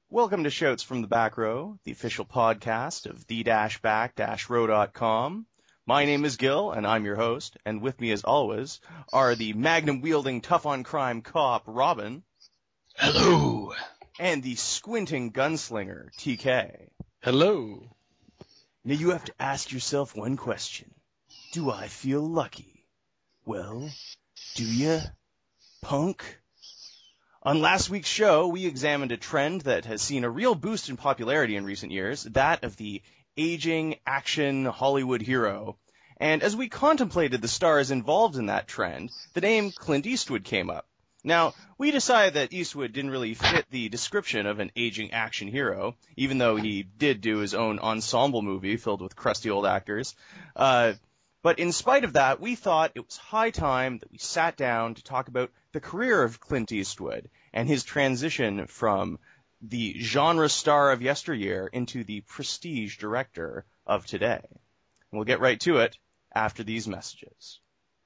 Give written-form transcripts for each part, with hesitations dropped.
Welcome to Shouts from the Back Row, the official podcast of the-back-row.com. My name is Gil, and I'm your host, and with me as always are the magnum-wielding tough-on-crime cop, Robin. Hello. And the squinting gunslinger, TK. Hello. Now you have to ask yourself one question. Do I feel lucky? Well, do ya, punk? On last week's show, we examined a trend that has seen a real boost in popularity in recent years, that of the aging action Hollywood hero. And as we contemplated the stars involved in that trend, the name Clint Eastwood came up. Now, we decided that Eastwood didn't really fit the description of an aging action hero, even though he did do his own ensemble movie filled with crusty old actors. But in spite of that, we thought it was high time that we sat down to talk about the career of Clint Eastwood and his transition from the genre star of yesteryear into the prestige director of today. And we'll get right to it after these messages.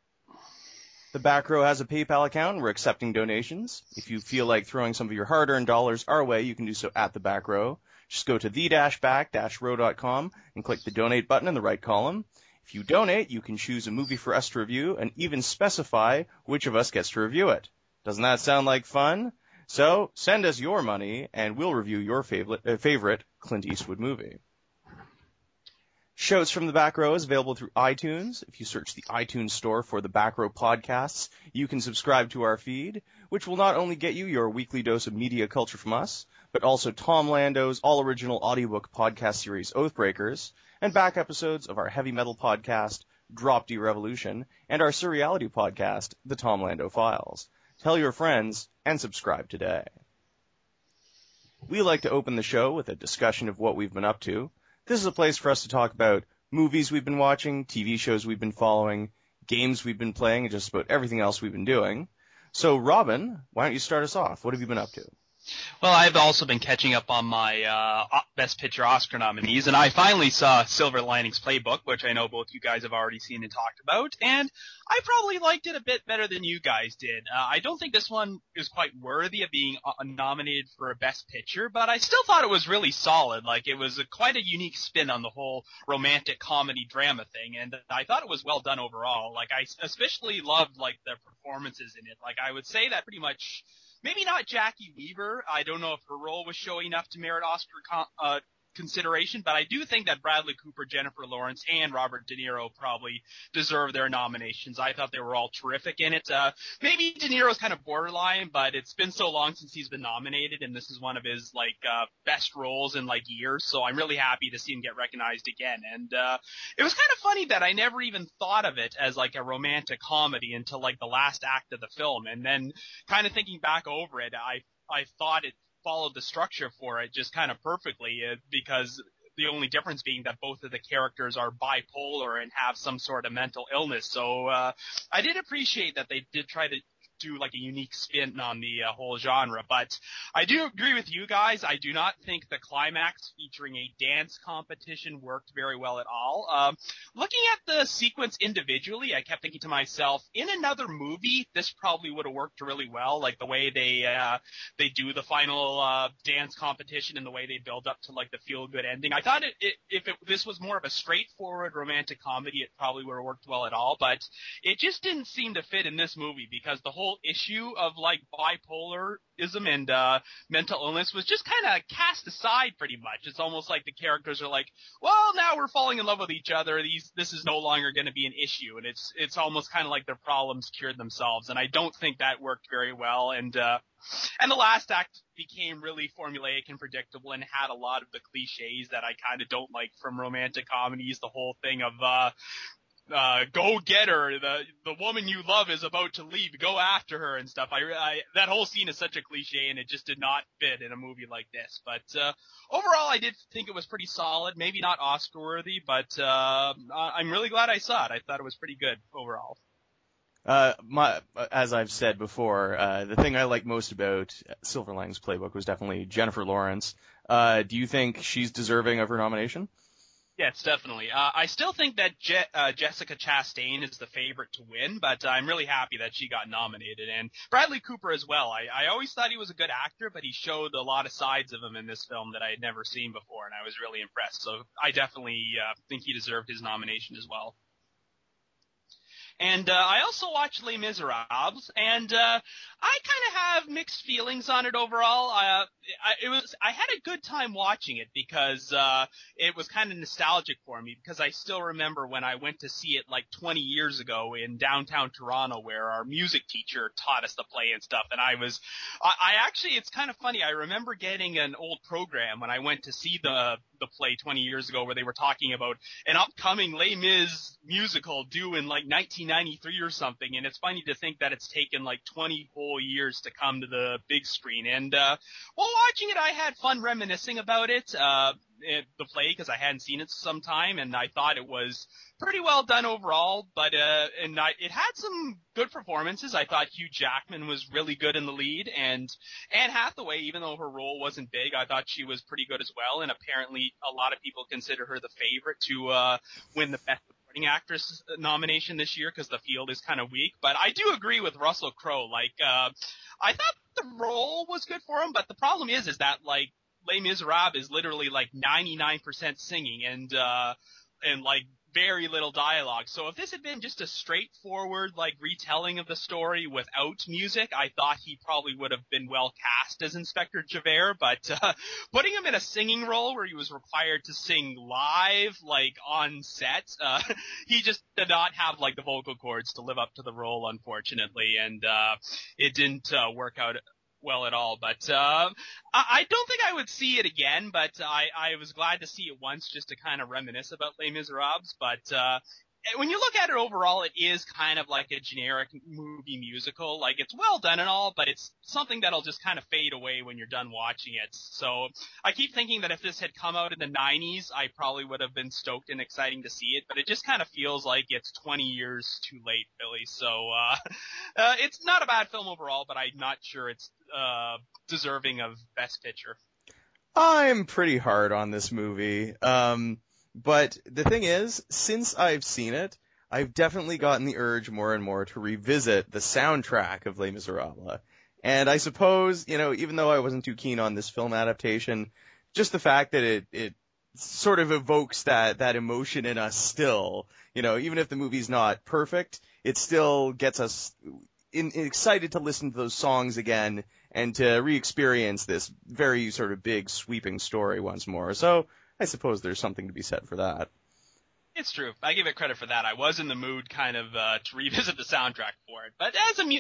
The Back Row has a PayPal account. We're accepting donations. If you feel like throwing some of your hard-earned dollars our way, you can do so at the Back Row. Just go to the-back-row.com and click the donate button in the right column. If you donate, you can choose a movie for us to review and even specify which of us gets to review it. Doesn't that sound like fun? So send us your money and we'll review your favorite Clint Eastwood movie. Shouts from the Back Row is available through iTunes. If you search the iTunes store for the Back Row podcasts, you can subscribe to our feed, which will not only get you your weekly dose of media culture from us, but also Tom Lando's all-original audiobook podcast series Oathbreakers, and back episodes of our heavy metal podcast, Drop D Revolution, and our surreality podcast, The Tom Lando Files. Tell your friends, and subscribe today. We like to open the show with a discussion of what we've been up to. This is a place for us to talk about movies we've been watching, TV shows we've been following, games we've been playing, and just about everything else we've been doing. So, Robin, why don't you start us off? What have you been up to? Well, I've also been catching up on my Best Picture Oscar nominees, and I finally saw Silver Linings Playbook, which I know both you guys have already seen and talked about, and I probably liked it a bit better than you guys did. I don't think this one is quite worthy of being nominated for a Best Picture, but I still thought it was really solid. Like, it was quite a unique spin on the whole romantic comedy drama thing, and I thought it was well done overall. Like, I especially loved, like, the performances in it. Like, I would say that pretty much... Maybe not Jackie Weaver. I don't know if her role was showing enough to merit Oscar consideration, but I do think that Bradley Cooper, Jennifer Lawrence, and Robert De Niro probably deserve their nominations. I thought they were all terrific in it. Maybe De Niro's kind of borderline, but it's been so long since he's been nominated, and this is one of his best roles in years. So I'm really happy to see him get recognized again. And it was kind of funny that I never even thought of it as a romantic comedy until the last act of the film, and then kind of thinking back over it, I thought it followed the structure for it just kind of perfectly, because the only difference being that both of the characters are bipolar and have some sort of mental illness. So I did appreciate that they did try to do a unique spin on the whole genre, but I do agree with you guys. I do not think the climax featuring a dance competition worked very well at all. Looking at the sequence individually, I kept thinking to myself, in another movie, this probably would have worked really well, like the way they do the final dance competition and the way they build up to the feel-good ending. I thought if this was more of a straightforward romantic comedy, it probably would have worked well at all, but it just didn't seem to fit in this movie because the whole issue of bipolarism and mental illness was just kind of cast aside pretty much. It's almost like the characters are well, now we're falling in love with each other. This is no longer going to be an issue, and it's almost kind of like their problems cured themselves. And I don't think that worked very well. And the last act became really formulaic and predictable and had a lot of the cliches that I kind of don't like from romantic comedies. The whole thing of go get her. The woman you love is about to leave. Go after her and stuff. That whole scene is such a cliche, and it just did not fit in a movie like this. But overall, I did think it was pretty solid. Maybe not Oscar worthy, but I'm really glad I saw it. I thought it was pretty good overall. As I've said before, the thing I like most about Silver Linings Playbook was definitely Jennifer Lawrence. Do you think she's deserving of her nomination? Yes, definitely. I still think that Jessica Chastain is the favorite to win, but I'm really happy that she got nominated. And Bradley Cooper as well. I always thought he was a good actor, but he showed a lot of sides of him in this film that I had never seen before, and I was really impressed. So I definitely think he deserved his nomination as well. And I also watched Les Miserables, and I kind of have mixed feelings on it overall. I had a good time watching it because it was kind of nostalgic for me, because I still remember when I went to see it like 20 years ago in downtown Toronto, where our music teacher taught us to play and stuff. And I actually, it's kind of funny. I remember getting an old program when I went to see the play 20 years ago, where they were talking about an upcoming Les Mis musical due in like 1993 or something. And it's funny to think that it's taken like 20 whole years to come to the big screen. And while watching it, I had fun reminiscing about it, the play, because I hadn't seen it some time, and I thought it was pretty well done overall. But it had some good performances. I thought Hugh Jackman was really good in the lead, and Anne Hathaway, even though her role wasn't big, I thought she was pretty good as well. And apparently, a lot of people consider her the favorite to win the Best Supporting Actress nomination this year, because the field is kind of weak. But I do agree with Russell Crowe. I thought the role was good for him, but the problem is that like Les Miserables is literally like 99% singing and like very little dialogue. So if this had been just a straightforward like retelling of the story without music, I thought he probably would have been well cast as Inspector Javert. But putting him in a singing role where he was required to sing live, like on set, he just did not have like the vocal cords to live up to the role, unfortunately, and it didn't work out well at all. But I don't think I would see it again, but I was glad to see it once just to kind of reminisce about Les Miserables. But when you look at it overall, it is kind of like a generic movie musical. Like, it's well done and all, but it's something that'll just kind of fade away when you're done watching it. So I keep thinking that if this had come out in the 90s, I probably would have been stoked and exciting to see it, but it just kind of feels like it's 20 years too late, Billy. So it's not a bad film overall, but I'm not sure it's deserving of Best Picture. I'm pretty hard on this movie. But the thing is, since I've seen it, I've definitely gotten the urge more and more to revisit the soundtrack of Les Miserables. And I suppose, even though I wasn't too keen on this film adaptation, just the fact that it sort of evokes that emotion in us still, even if the movie's not perfect, it still gets us excited to listen to those songs again and to re-experience this very sort of big, sweeping story once more. So I suppose there's something to be said for that. It's true. I give it credit for that. I was in the mood kind of to revisit the soundtrack for it. But as a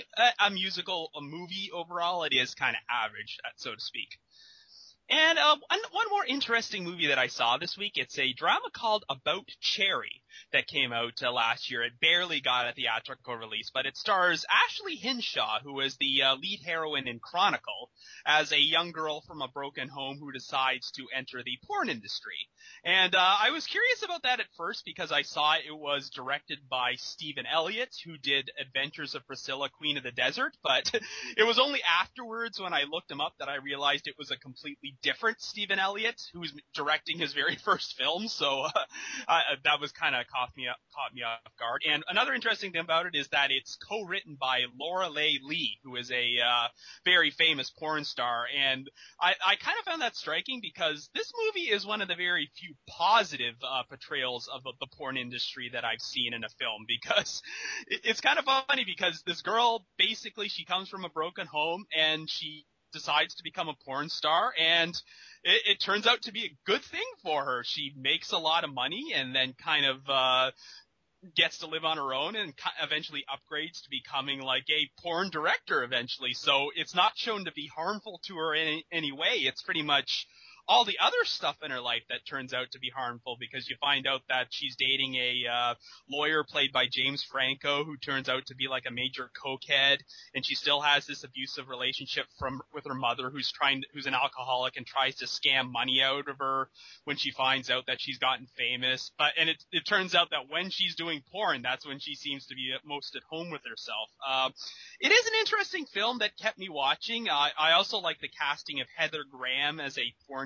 movie overall, it is kind of average, so to speak. And one more interesting movie that I saw this week, it's a drama called About Cherry that came out last year. It barely got a theatrical release, but it stars Ashley Hinshaw, who is the lead heroine in Chronicle, as a young girl from a broken home who decides to enter the porn industry. And I was curious about that at first because I saw it was directed by Stephen Elliott, who did Adventures of Priscilla, Queen of the Desert, but it was only afterwards when I looked him up that I realized it was a completely different Stephen Elliott who's directing his very first film, so that was kind of caught me off guard. And another interesting thing about it is that it's co-written by Lorelei Lee, who is a very famous porn star, and I kind of found that striking because this movie is one of the very few positive portrayals of the porn industry that I've seen in a film, because it's kind of funny because this girl, basically, she comes from a broken home and she decides to become a porn star, and it turns out to be a good thing for her. She makes a lot of money and then kind of gets to live on her own and eventually upgrades to becoming like a porn director eventually. So it's not shown to be harmful to her in any way. It's pretty much all the other stuff in her life that turns out to be harmful, because you find out that she's dating a lawyer played by James Franco, who turns out to be like a major cokehead, and she still has this abusive relationship with her mother, who's an alcoholic and tries to scam money out of her when she finds out that she's gotten famous. And it turns out that when she's doing porn, that's when she seems to be most at home with herself. It is an interesting film that kept me watching. I also like the casting of Heather Graham as a porn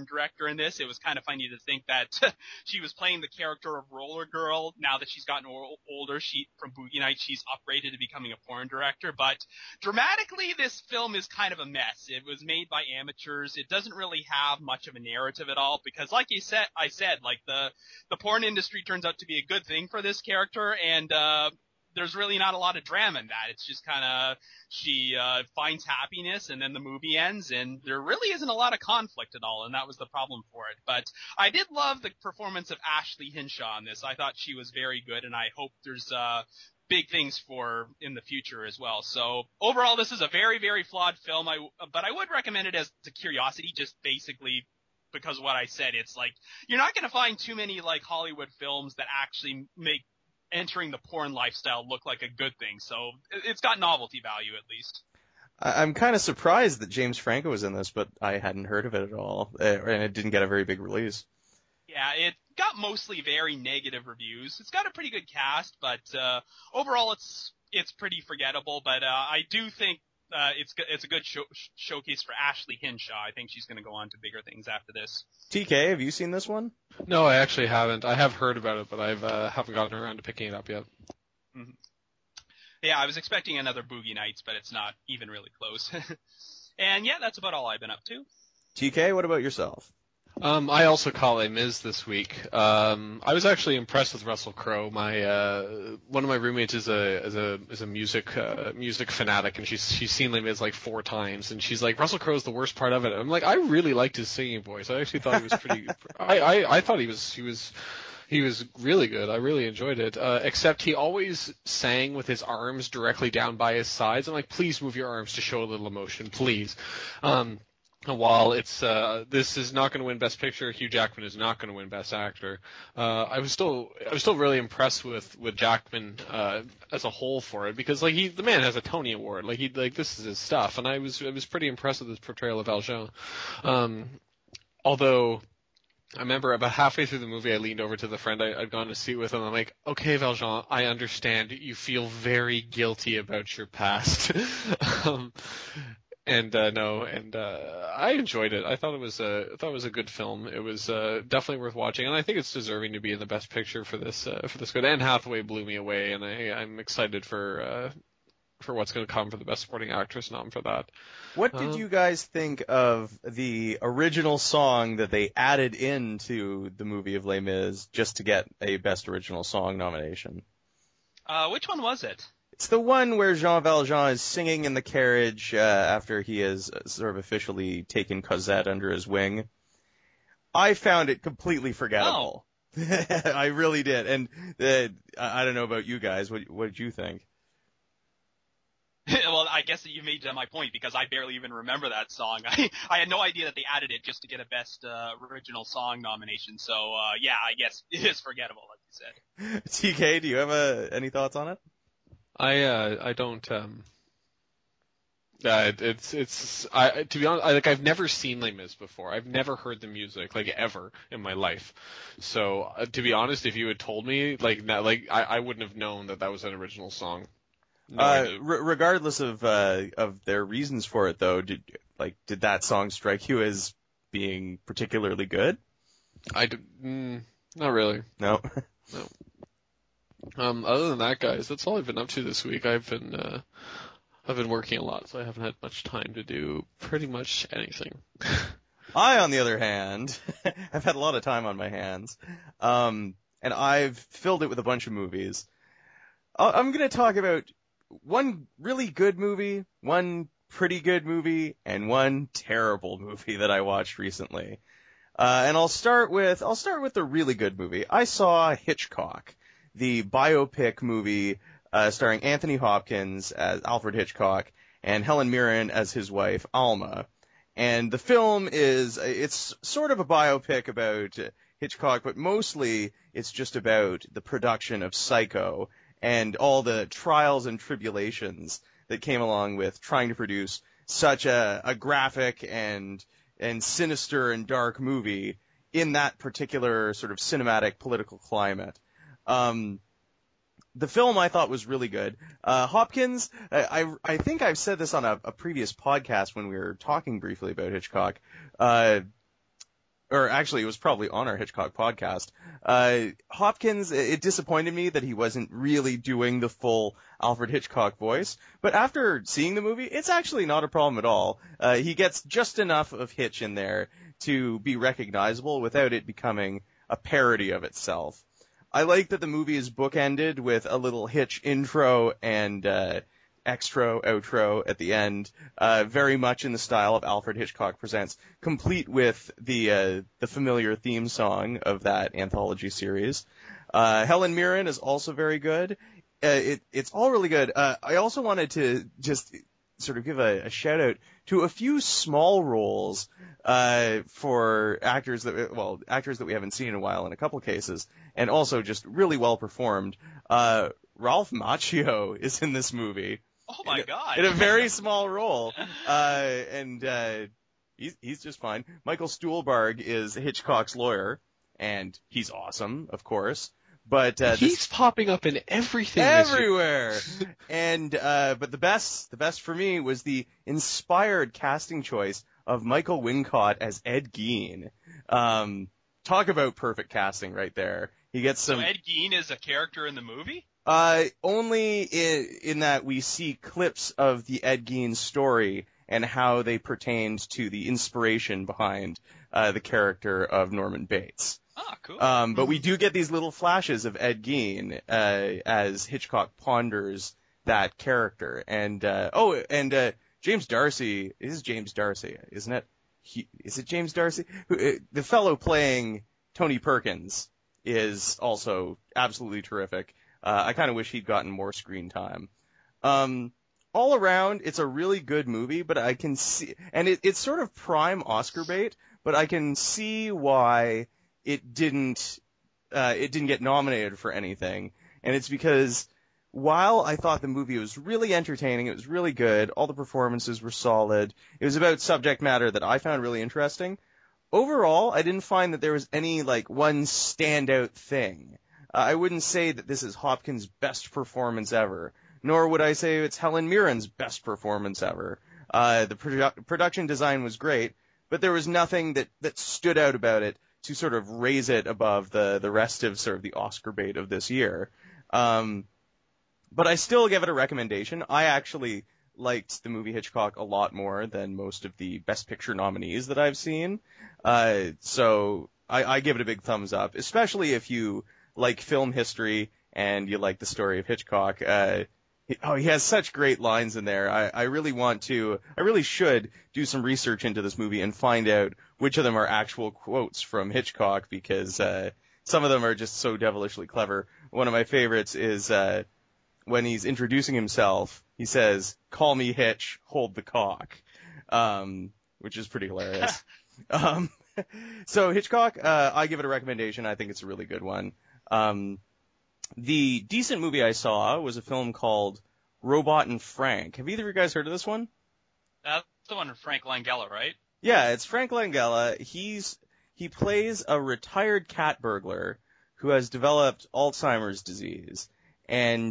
director in this. It was kind of funny to think that she was playing the character of Roller Girl. Now that she's gotten older, from Boogie Nights, she's upgraded to becoming a porn director. But dramatically, this film is kind of a mess. It was made by amateurs. It doesn't really have much of a narrative at all because, like I said, like the porn industry turns out to be a good thing for this character, and there's really not a lot of drama in that. It's just kind of she finds happiness, and then the movie ends, and there really isn't a lot of conflict at all, and that was the problem for it. But I did love the performance of Ashley Hinshaw in this. I thought she was very good, and I hope there's big things for in the future as well. So overall, this is a very, very flawed film. But I would recommend it as a curiosity, just basically because of what I said. It's like you're not going to find too many like Hollywood films that actually make entering the porn lifestyle look like a good thing. So it's got novelty value at least. I'm kind of surprised that James Franco was in this, but I hadn't heard of it at all, and it didn't get a very big release. Yeah, it got mostly very negative reviews. It's got a pretty good cast, but overall it's pretty forgettable. But I do think it's a good showcase for Ashley Hinshaw. I think she's going to go on to bigger things after this. TK, have you seen this one? No, I actually haven't. I have heard about it, but I haven't gotten around to picking it up yet. Mm-hmm. Yeah, I was expecting another Boogie Nights, but it's not even really close. And yeah, that's about all I've been up to. TK, what about yourself? I also caught Les Mis this week. I was actually impressed with Russell Crowe. One of my roommates is a music fanatic, and she's seen Les Mis like 4 times, and she's like, Russell Crowe's the worst part of it. I'm like, I really liked his singing voice. I actually thought he was pretty. I thought he was really good. I really enjoyed it. Except he always sang with his arms directly down by his sides. I'm like, please move your arms to show a little emotion, please. While this is not going to win Best Picture, Hugh Jackman is not going to win Best Actor. I was still really impressed with Jackman as a whole for it, because like the man has a Tony Award, this is his stuff, and I was pretty impressed with his portrayal of Valjean. Although I remember about halfway through the movie, I leaned over to the friend I'd gone to see with him. I'm like, okay, Valjean, I understand you feel very guilty about your past. I enjoyed it. I thought it was a good film. It was definitely worth watching, and I think it's deserving to be in the Best Picture for this good. Anne Hathaway blew me away, and I'm excited for what's going to come for the Best Supporting Actress nom for that. What did you guys think of the original song that they added into the movie of Les Mis just to get a Best Original Song nomination? Which one was it? It's the one where Jean Valjean is singing in the carriage after he has sort of officially taken Cosette under his wing. I found it completely forgettable. Oh. I really did. And I don't know about you guys. What did you think? Well, I guess that you made my point, because I barely even remember that song. I had no idea that they added it just to get a Best Original Song nomination. So, yeah, I guess it is forgettable, like you said. TK, do you have any thoughts on it? I don't. To be honest, I've never seen Les Mis before. I've never heard the music ever in my life. So to be honest, if you had told me I wouldn't have known that was an original song. No, regardless of their reasons for it, though, did that song strike you as being particularly good? Not really. No. No. Other than that, guys, that's all I've been up to this week. I've been working a lot, so I haven't had much time to do pretty much anything. I, on the other hand, have had a lot of time on my hands, and I've filled it with a bunch of movies. I'm going to talk about one really good movie, one pretty good movie, and one terrible movie that I watched recently. And I'll start with the really good movie. I saw Hitchcock, the biopic movie starring Anthony Hopkins as Alfred Hitchcock and Helen Mirren as his wife, Alma. And the film it's sort of a biopic about Hitchcock, but mostly it's just about the production of Psycho and all the trials and tribulations that came along with trying to produce such a graphic and sinister and dark movie in that particular sort of cinematic political climate. The film I thought was really good. Hopkins, I think I've said this on a previous podcast when we were talking briefly about Hitchcock. or actually it was probably on our Hitchcock podcast, Hopkins, it disappointed me that he wasn't really doing the full Alfred Hitchcock voice, but after seeing the movie, it's actually not a problem at all. He gets just enough of Hitch in there to be recognizable without it becoming a parody of itself. I like that the movie is bookended with a little Hitch intro and extra, outro at the end, very much in the style of Alfred Hitchcock Presents, complete with the familiar theme song of that anthology series. Helen Mirren is also very good. It's all really good. I also wanted to just sort of give a shout out to a few small roles for actors that we haven't seen in a while in a couple cases, and also just really well performed. Ralph Macchio is in this movie. Oh my God! In a very small role, and he's just fine. Michael Stuhlbarg is Hitchcock's lawyer, and he's awesome, of course. But he's popping up in everything everywhere. And but the best for me was the inspired casting choice of Michael Wincott as Ed Gein. Talk about perfect casting right there. He gets some. So Ed Gein is a character in the movie? Only in that we see clips of the Ed Gein story and how they pertained to the inspiration behind the character of Norman Bates. Ah, cool. But we do get these little flashes of Ed Gein as Hitchcock ponders that character. And James Darcy is James Darcy, isn't it? Is it James Darcy? The fellow playing Tony Perkins is also absolutely terrific. I kind of wish he'd gotten more screen time. All around, it's a really good movie, but I can see, and it's sort of prime Oscar bait, but I can see why it didn't get nominated for anything. And it's because while I thought the movie was really entertaining, it was really good, all the performances were solid, it was about subject matter that I found really interesting, overall, I didn't find that there was any, one standout thing. I wouldn't say that this is Hopkins' best performance ever, nor would I say it's Helen Mirren's best performance ever. The production design was great, but there was nothing that stood out about it to sort of raise it above the rest of sort of the Oscar bait of this year. But I still give it a recommendation. I actually liked the movie Hitchcock a lot more than most of the Best Picture nominees that I've seen. So I give it a big thumbs up, especially if you like film history and you like the story of Hitchcock. He has such great lines in there. I really should do some research into this movie and find out which of them are actual quotes from Hitchcock, because some of them are just so devilishly clever. One of my favorites is when he's introducing himself, he says, "Call me Hitch, hold the cock," which is pretty hilarious. So Hitchcock, I give it a recommendation. I think it's a really good one. The decent movie I saw was a film called Robot and Frank. Have either of you guys heard of this one? That's the one with Frank Langella, right? Yeah, it's Frank Langella. He plays a retired cat burglar who has developed Alzheimer's disease. And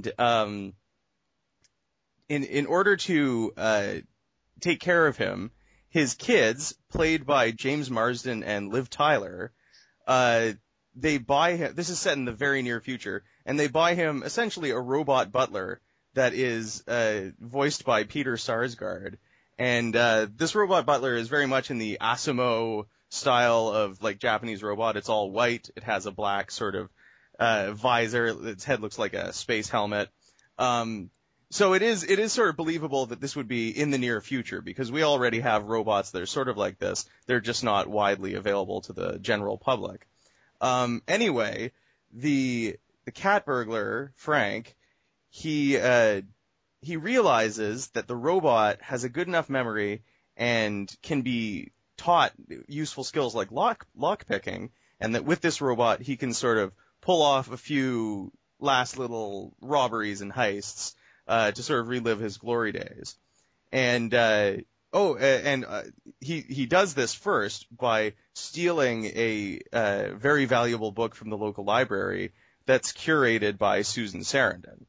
in order to take care of him, his kids, played by James Marsden and Liv Tyler, they buy him, this is set in the very near future, and they buy him essentially a robot butler that is voiced by Peter Sarsgaard. And this robot butler is very much in the Asimo style of Japanese robot. It's all white. It has a black sort of visor. Its head looks like a space helmet. So it is sort of believable that this would be in the near future, because we already have robots that are sort of like this. They're just not widely available to the general public. Anyway, the cat burglar, Frank, he realizes that the robot has a good enough memory and can be taught useful skills like lock picking, and that with this robot he can sort of pull off a few last little robberies and heists to sort of relive his glory days. And he does this first by stealing a very valuable book from the local library that's curated by Susan Sarandon.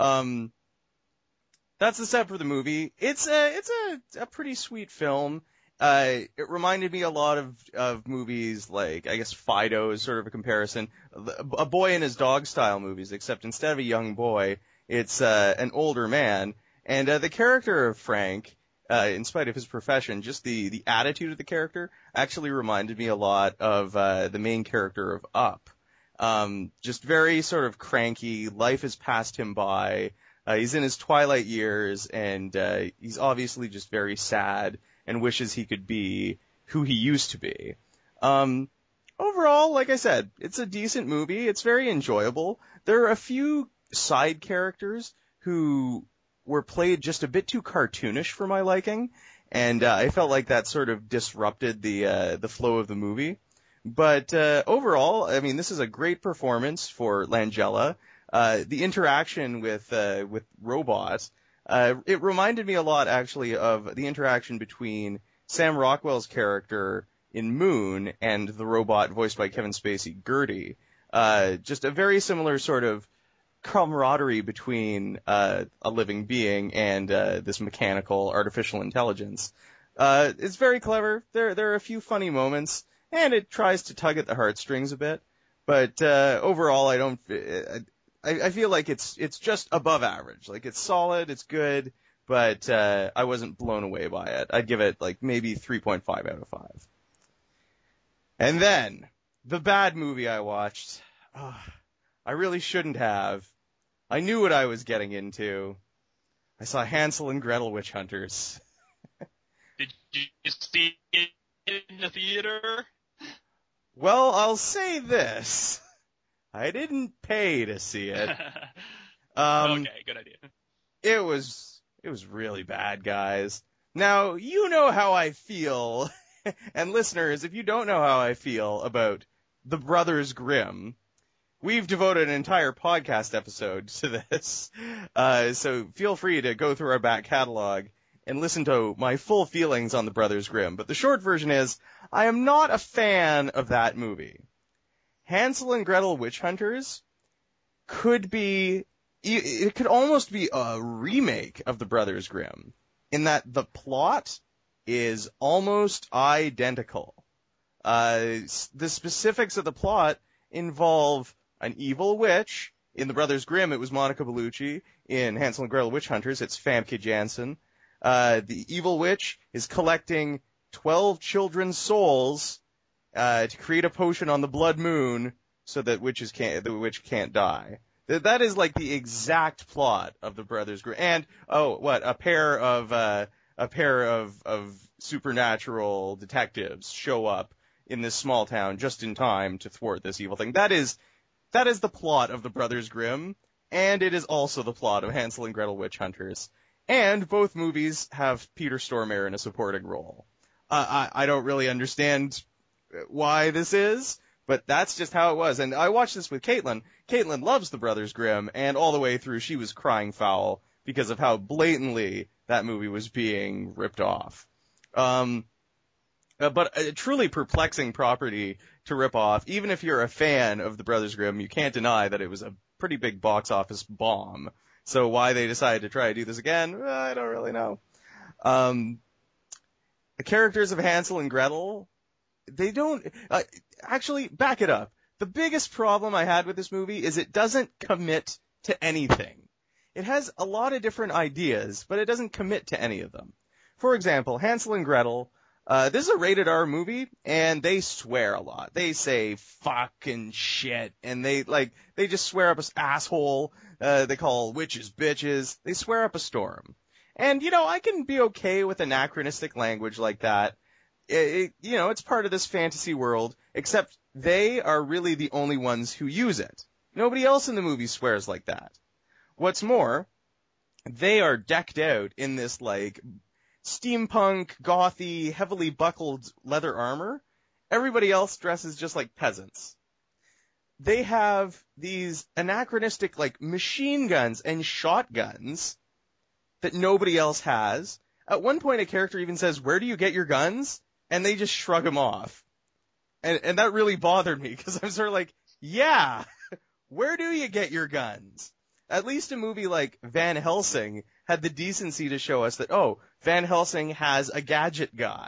That's the set for the movie. It's a pretty sweet film, it reminded me a lot of movies like, I guess, Fido is sort of a comparison. A Boy and His Dog style movies, except instead of a young boy, it's an older man. And the character of Frank, in spite of his profession, just the attitude of the character actually reminded me a lot of the main character of Up. Just very sort of cranky, life has passed him by, he's in his twilight years, and he's obviously just very sad and wishes he could be who he used to be. Overall, like I said, it's a decent movie, it's very enjoyable. There are a few side characters who were played just a bit too cartoonish for my liking, and I felt like that sort of disrupted the flow of the movie. But overall, I mean, this is a great performance for Langella. The interaction with robots, it reminded me a lot actually of the interaction between Sam Rockwell's character in Moon and the robot voiced by Kevin Spacey, Gertie. Just a very similar sort of camaraderie between a living being and this mechanical artificial intelligence. It's very clever. There are a few funny moments, and it tries to tug at the heartstrings a bit. But overall, I feel like it's just above average. Like, it's solid, it's good, but I wasn't blown away by it. I'd give it like maybe 3.5 out of 5. And then the bad movie I watched. I really shouldn't have. I knew what I was getting into. I saw Hansel and Gretel Witch Hunters. Did you see it in the theater? Well, I'll say this. I didn't pay to see it. Okay, good idea. It was really bad, guys. Now, you know how I feel. And listeners, if you don't know how I feel about the Brothers Grimm, we've devoted an entire podcast episode to this, so feel free to go through our back catalog and listen to my full feelings on the Brothers Grimm. But the short version is, I am not a fan of that movie. Hansel and Gretel Witch Hunters it could almost be a remake of the Brothers Grimm, in that the plot is almost identical. The specifics of the plot involve an evil witch. In the Brothers Grimm, it was Monica Bellucci. In Hansel and Gretel Witch Hunters, it's Famke Janssen. The evil witch is collecting 12 children's souls to create a potion on the blood moon so that the witch can't die. That is like the exact plot of the Brothers Grimm. And a pair of supernatural detectives show up in this small town just in time to thwart this evil thing. That is the plot of the Brothers Grimm, and it is also the plot of Hansel and Gretel Witch Hunters. And both movies have Peter Stormare in a supporting role. I don't really understand why this is, but that's just how it was. And I watched this with Caitlin. Caitlin loves the Brothers Grimm, and all the way through she was crying foul because of how blatantly that movie was being ripped off. But a truly perplexing property to rip off. Even if you're a fan of the Brothers Grimm, you can't deny that it was a pretty big box office bomb. So why they decided to try to do this again, I don't really know. The characters of Hansel and Gretel, they don't... actually, back it up. The biggest problem I had with this movie is it doesn't commit to anything. It has a lot of different ideas, but it doesn't commit to any of them. For example, Hansel and Gretel, this is a rated R movie, and they swear a lot. They say fuck and shit, and they just swear up an asshole. They call witches bitches. They swear up a storm. And, I can be okay with anachronistic language like that. It's part of this fantasy world, except they are really the only ones who use it. Nobody else in the movie swears like that. What's more, they are decked out in this, steampunk, gothy, heavily buckled leather armor. Everybody else dresses just like peasants. They have these anachronistic, machine guns and shotguns that nobody else has. At one point, a character even says, "Where do you get your guns?" And they just shrug them off. And that really bothered me, because I'm sort of like, yeah, where do you get your guns? At least a movie like Van Helsing had the decency to show us that, Van Helsing has a gadget guy.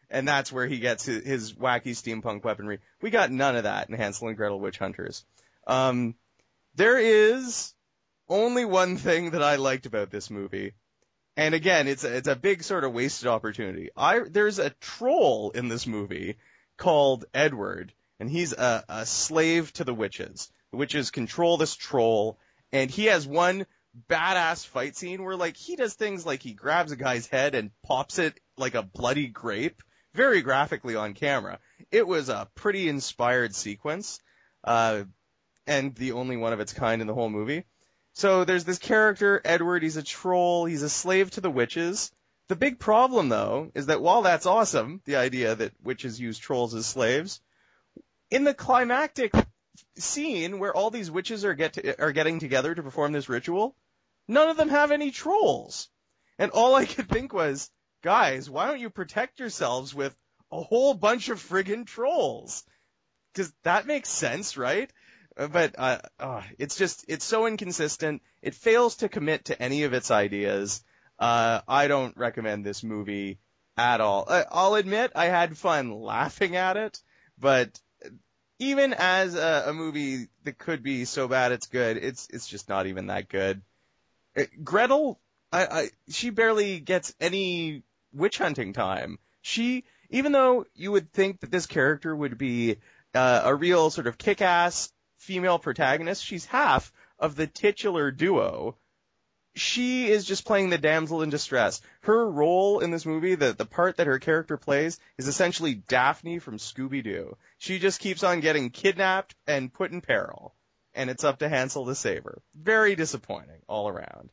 and that's where he gets his wacky steampunk weaponry. We got none of that in Hansel and Gretel Witch Hunters. There is only one thing that I liked about this movie. And again, it's a big sort of wasted opportunity. There's a troll in this movie called Edward, and he's a slave to the witches. The witches control this troll, and he has one badass fight scene where, like, he does things like he grabs a guy's head and pops it like a bloody grape, very graphically on camera. It was a pretty inspired sequence, and the only one of its kind in the whole movie. So there's this character, Edward, he's a troll, he's a slave to the witches. The big problem, though, is that while that's awesome, the idea that witches use trolls as slaves, in the climactic scene where all these witches are getting together to perform this ritual, none of them have any trolls. And all I could think was, guys, why don't you protect yourselves with a whole bunch of friggin' trolls? Because that makes sense, right? But it's so inconsistent. It fails to commit to any of its ideas. I don't recommend this movie at all. I'll admit I had fun laughing at it, but even as a movie that could be so bad it's good, it's just not even that good. Gretel, she barely gets any witch hunting time. Even though you would think that this character would be a real sort of kick-ass female protagonist, she's half of the titular duo. She is just playing the damsel in distress. Her role in this movie, the part that her character plays, is essentially Daphne from Scooby-Doo. She just keeps on getting kidnapped and put in peril. And it's up to Hansel to save her. Very disappointing all around.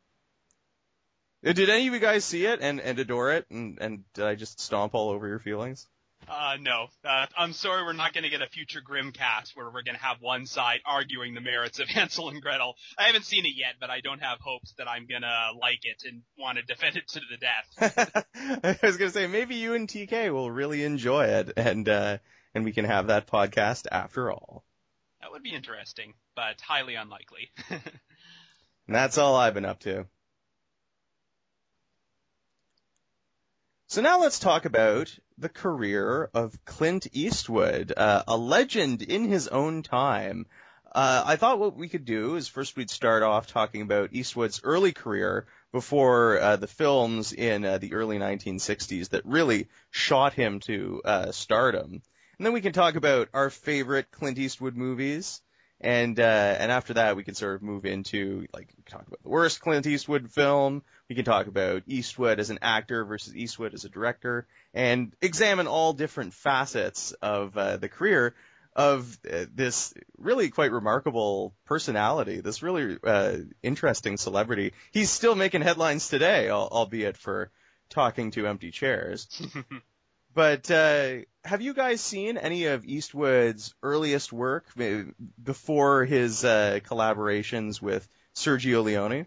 Did any of you guys see it and adore it? And did I just stomp all over your feelings? No. I'm sorry we're not going to get a future Grimcast where we're going to have one side arguing the merits of Hansel and Gretel. I haven't seen it yet, but I don't have hopes that I'm going to like it and want to defend it to the death. I was going to say, maybe you and TK will really enjoy it, and we can have that podcast after all. That would be interesting, but highly unlikely. And that's all I've been up to. So now let's talk about the career of Clint Eastwood, a legend in his own time. I thought what we could do is first we'd start off talking about Eastwood's early career before the films in the early 1960s that really shot him to stardom. And then we can talk about our favorite Clint Eastwood movies. And after that, we can sort of move into, like, we can talk about the worst Clint Eastwood film. We can talk about Eastwood as an actor versus Eastwood as a director, and examine all different facets of the career of this really quite remarkable personality, this really interesting celebrity. He's still making headlines today, albeit for talking to empty chairs. But have you guys seen any of Eastwood's earliest work before his collaborations with Sergio Leone?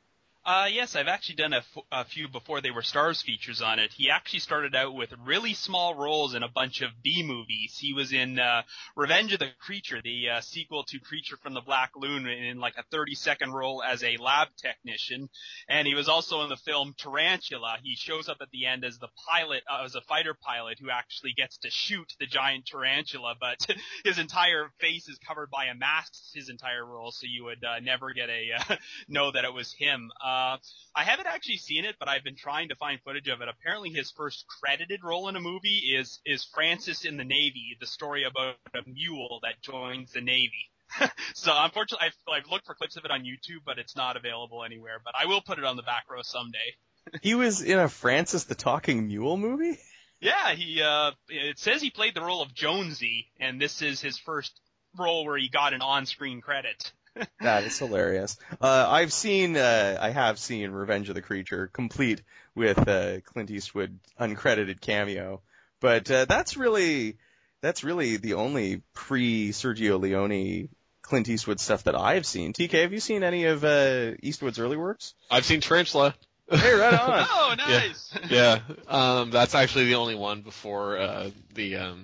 Yes, I've actually done a few before they were Stars features on it. He actually started out with really small roles in a bunch of B movies. He was in Revenge of the Creature, the sequel to Creature from the Black Lagoon, in like a 30-second role as a lab technician. And he was also in the film Tarantula. He shows up at the end as the pilot, as a fighter pilot who actually gets to shoot the giant tarantula, but his entire face is covered by a mask his entire role, so you would never get know that it was him. I haven't actually seen it, but I've been trying to find footage of it. Apparently his first credited role in a movie is Francis in the Navy, the story about a mule that joins the Navy. So unfortunately, I've looked for clips of it on YouTube, but it's not available anywhere. But I will put it on the back row someday. He was in a Francis the Talking Mule movie? Yeah, it says he played the role of Jonesy, and this is his first role where he got an on-screen credit. That is hilarious. I have seen Revenge of the Creature, complete with Clint Eastwood uncredited cameo. But that's really the only pre-Sergio Leone Clint Eastwood stuff that I've seen. TK, have you seen any of Eastwood's early works? I've seen Tarantula. Hey, right on. Oh, nice. Yeah. That's actually the only one before the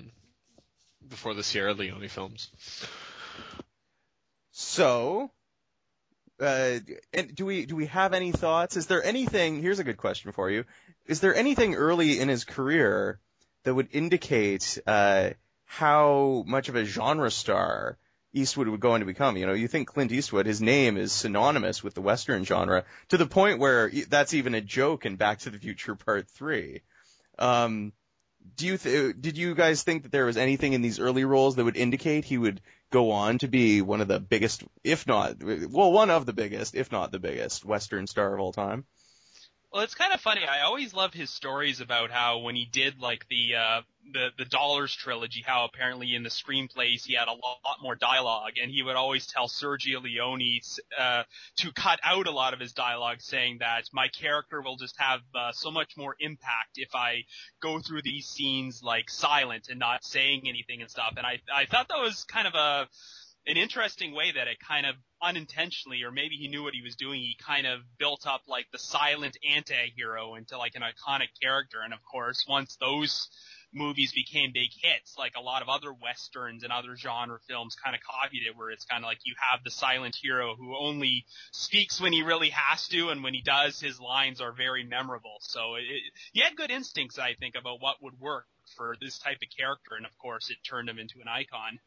Sierra Leone films. So, and do we have any thoughts? Is there anything? Here's a good question for you. Is there anything early in his career that would indicate how much of a genre star Eastwood would go on to become. You know, you think Clint Eastwood, his name is synonymous with the Western genre to the point where that's even a joke in Back to the Future Part 3. Did you guys think that there was anything in these early roles that would indicate he would go on to be one of the biggest, one of the biggest, if not the biggest, Western star of all time? Well, it's kind of funny. I always love his stories about how when he did like the Dollars trilogy, how apparently in the screenplays he had a lot more dialogue, and he would always tell Sergio Leone to cut out a lot of his dialogue, saying that my character will just have so much more impact if I go through these scenes like silent and not saying anything and stuff. And I thought that was kind of an interesting way that it kind of unintentionally, or maybe he knew what he was doing, he kind of built up like the silent anti-hero into like an iconic character. And of course, once those movies became big hits, like a lot of other westerns and other genre films kind of copied it, where it's kind of like you have the silent hero who only speaks when he really has to, and when he does, his lines are very memorable. So he had good instincts, I think, about what would work for this type of character, and of course it turned him into an icon.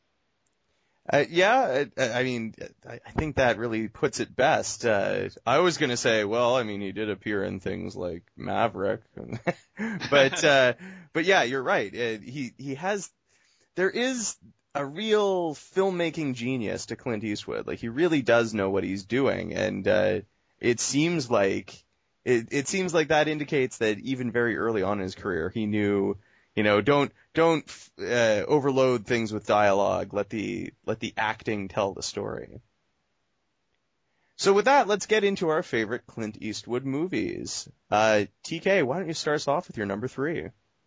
I mean, I think that really puts it best. I was going to say, well, I mean, he did appear in things like Maverick, but yeah, you're right. There is a real filmmaking genius to Clint Eastwood. Like, he really does know what he's doing, and it seems like that indicates that even very early on in his career, he knew, you know, don't overload things with dialogue. Let the acting tell the story. So with that, let's get into our favorite Clint Eastwood movies. TK, why don't you start us off with your number 3?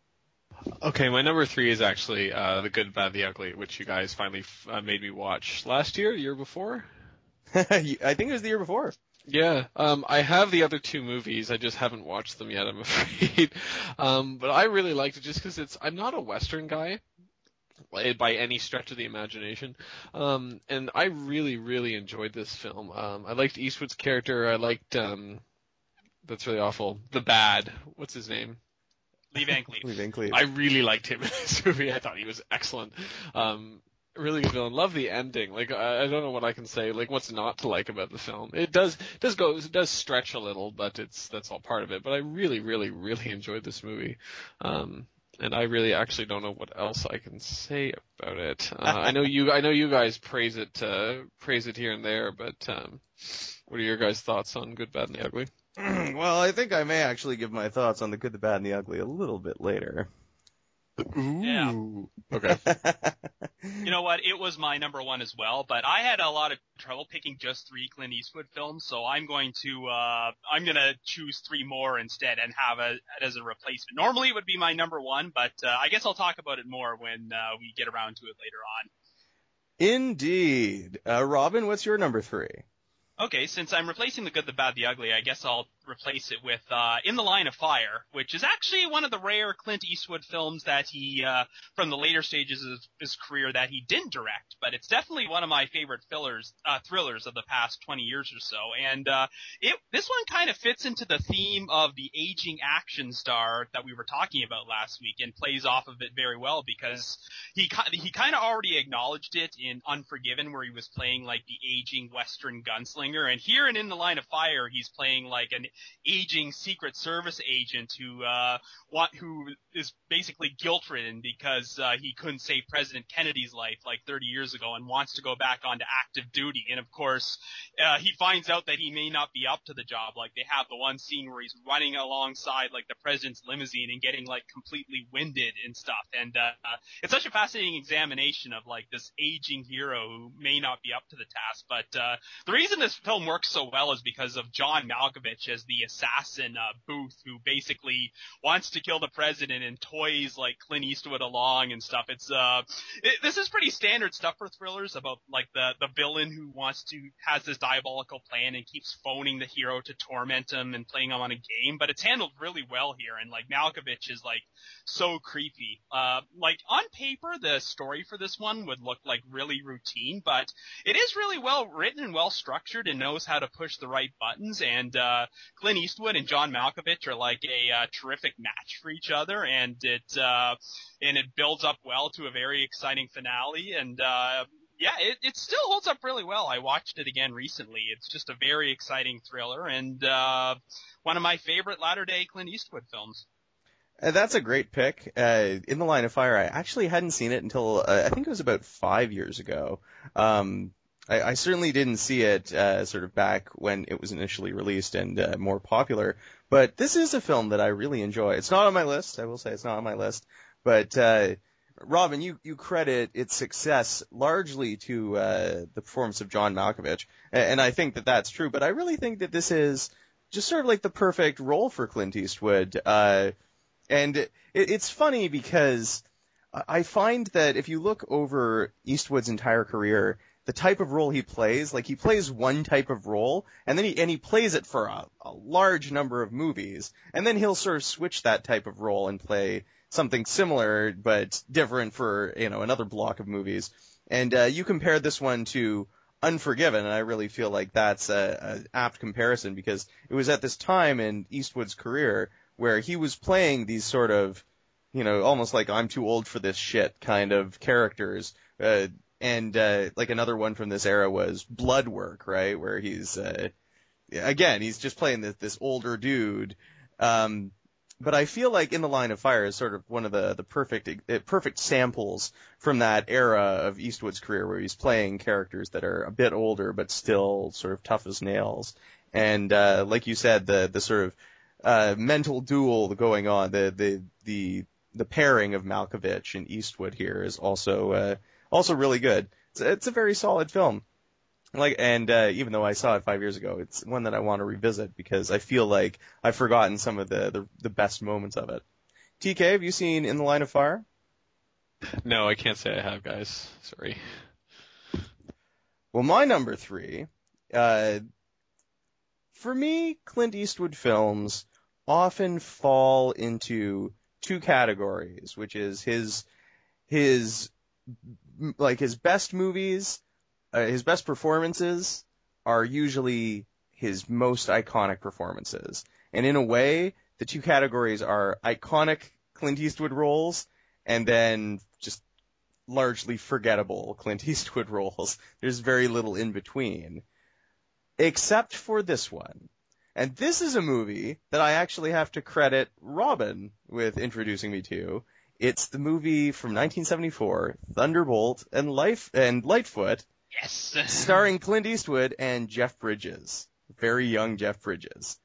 Okay, my number 3 is actually The Good, Bad, the Ugly, which you guys finally made me watch last year, the year before. I think it was the year before. Yeah, I have the other 2 movies. I just haven't watched them yet, I'm afraid. But I really liked it just because I'm not a Western guy by any stretch of the imagination. And I really, really enjoyed this film. I liked Eastwood's character. I liked, that's really awful, the bad, what's his name? Lee Van Cleef. Lee Van Cleef. I really liked him in this movie. I thought he was excellent. Really good villain. Love the ending. Like, I don't know what I can say. Like, what's not to like about the film? It does stretch a little, but that's all part of it. But I really, really, really enjoyed this movie. And I really actually don't know what else I can say about it. I know you guys praise it here and there, but what are your guys' thoughts on Good, Bad, and the Ugly? Well, I think I may actually give my thoughts on The Good, the Bad, and the Ugly a little bit later. Ooh. Yeah. Okay. You know what? It was my number 1 as well, but I had a lot of trouble picking just 3 Clint Eastwood films, so I'm going to choose 3 more instead and have it as a replacement. Normally it would be my number 1, but I guess I'll talk about it more when we get around to it later on. Indeed. Robin, what's your number 3? Okay, since I'm replacing The Good, the Bad, the Ugly, I guess I'll replace it with In the Line of Fire, which is actually one of the rare Clint Eastwood films that he, from the later stages of his career, that he didn't direct. But it's definitely one of my favorite thrillers of the past 20 years or so. And this one kind of fits into the theme of the aging action star that we were talking about last week, and plays off of it very well, because he kind of already acknowledged it in Unforgiven, where he was playing like the aging Western gunslinger. And here in the Line of Fire, he's playing like an aging Secret Service agent who is basically guilt-ridden because he couldn't save President Kennedy's life like 30 years ago and wants to go back onto active duty. And of course, he finds out that he may not be up to the job. Like, they have the one scene where he's running alongside like the president's limousine and getting like completely winded and stuff. And it's such a fascinating examination of like this aging hero who may not be up to the task. But the reason this film works so well is because of John Malkovich as the assassin Booth, who basically wants to kill the president and toys like Clint Eastwood along and stuff. This is pretty standard stuff for thrillers, about like the villain who has this diabolical plan and keeps phoning the hero to torment him and playing him on a game. But it's handled really well here, and like Malkovich is like so creepy. Like on paper, the story for this one would look like really routine, but it is really well written and well structured. prepared and knows how to push the right buttons. And Clint Eastwood and John Malkovich are like a terrific match for each other, and it builds up well to a very exciting finale. And yeah, it still holds up really well. I watched it again recently. It's just a very exciting thriller, and one of my favorite latter-day Clint Eastwood films. That's a great pick. In the Line of Fire, I actually hadn't seen it until I think it was about 5 years ago. I certainly didn't see it sort of back when it was initially released and more popular. But this is a film that I really enjoy. It's not on my list. I will say it's not on my list. But Robin, you credit its success largely to the performance of John Malkovich, and I think that that's true. But I really think that this is just sort of like the perfect role for Clint Eastwood. And it's funny because I find that if you look over Eastwood's entire career, the type of role he plays, like he plays one type of role, and then he plays it for a large number of movies, and then he'll sort of switch that type of role and play something similar but different for, another block of movies. And you compared this one to Unforgiven, and I really feel like that's an apt comparison because it was at this time in Eastwood's career where he was playing these sort of, almost like I'm too old for this shit kind of characters. And like another one from this era was Blood Work, right? Where he's, again, he's just playing this older dude. But I feel like In the Line of Fire is sort of one of the perfect samples from that era of Eastwood's career where he's playing characters that are a bit older but still sort of tough as nails. And, like you said, the sort of, mental duel going on, the pairing of Malkovich and Eastwood here is also really good. It's a very solid film. Even though I saw it 5 years ago, it's one that I want to revisit because I feel like I've forgotten some of the best moments of it. TK, have you seen In the Line of Fire? No, I can't say I have, guys. Sorry. Well, my number 3, for me, Clint Eastwood films often fall into two categories, which is his best movies, his best performances are usually his most iconic performances. And in a way, the two categories are iconic Clint Eastwood roles and then just largely forgettable Clint Eastwood roles. There's very little in between. Except for this one. And this is a movie that I actually have to credit Robin with introducing me to. It's the movie from 1974, Thunderbolt and Lightfoot. Yes. Starring Clint Eastwood and Jeff Bridges. Very young Jeff Bridges.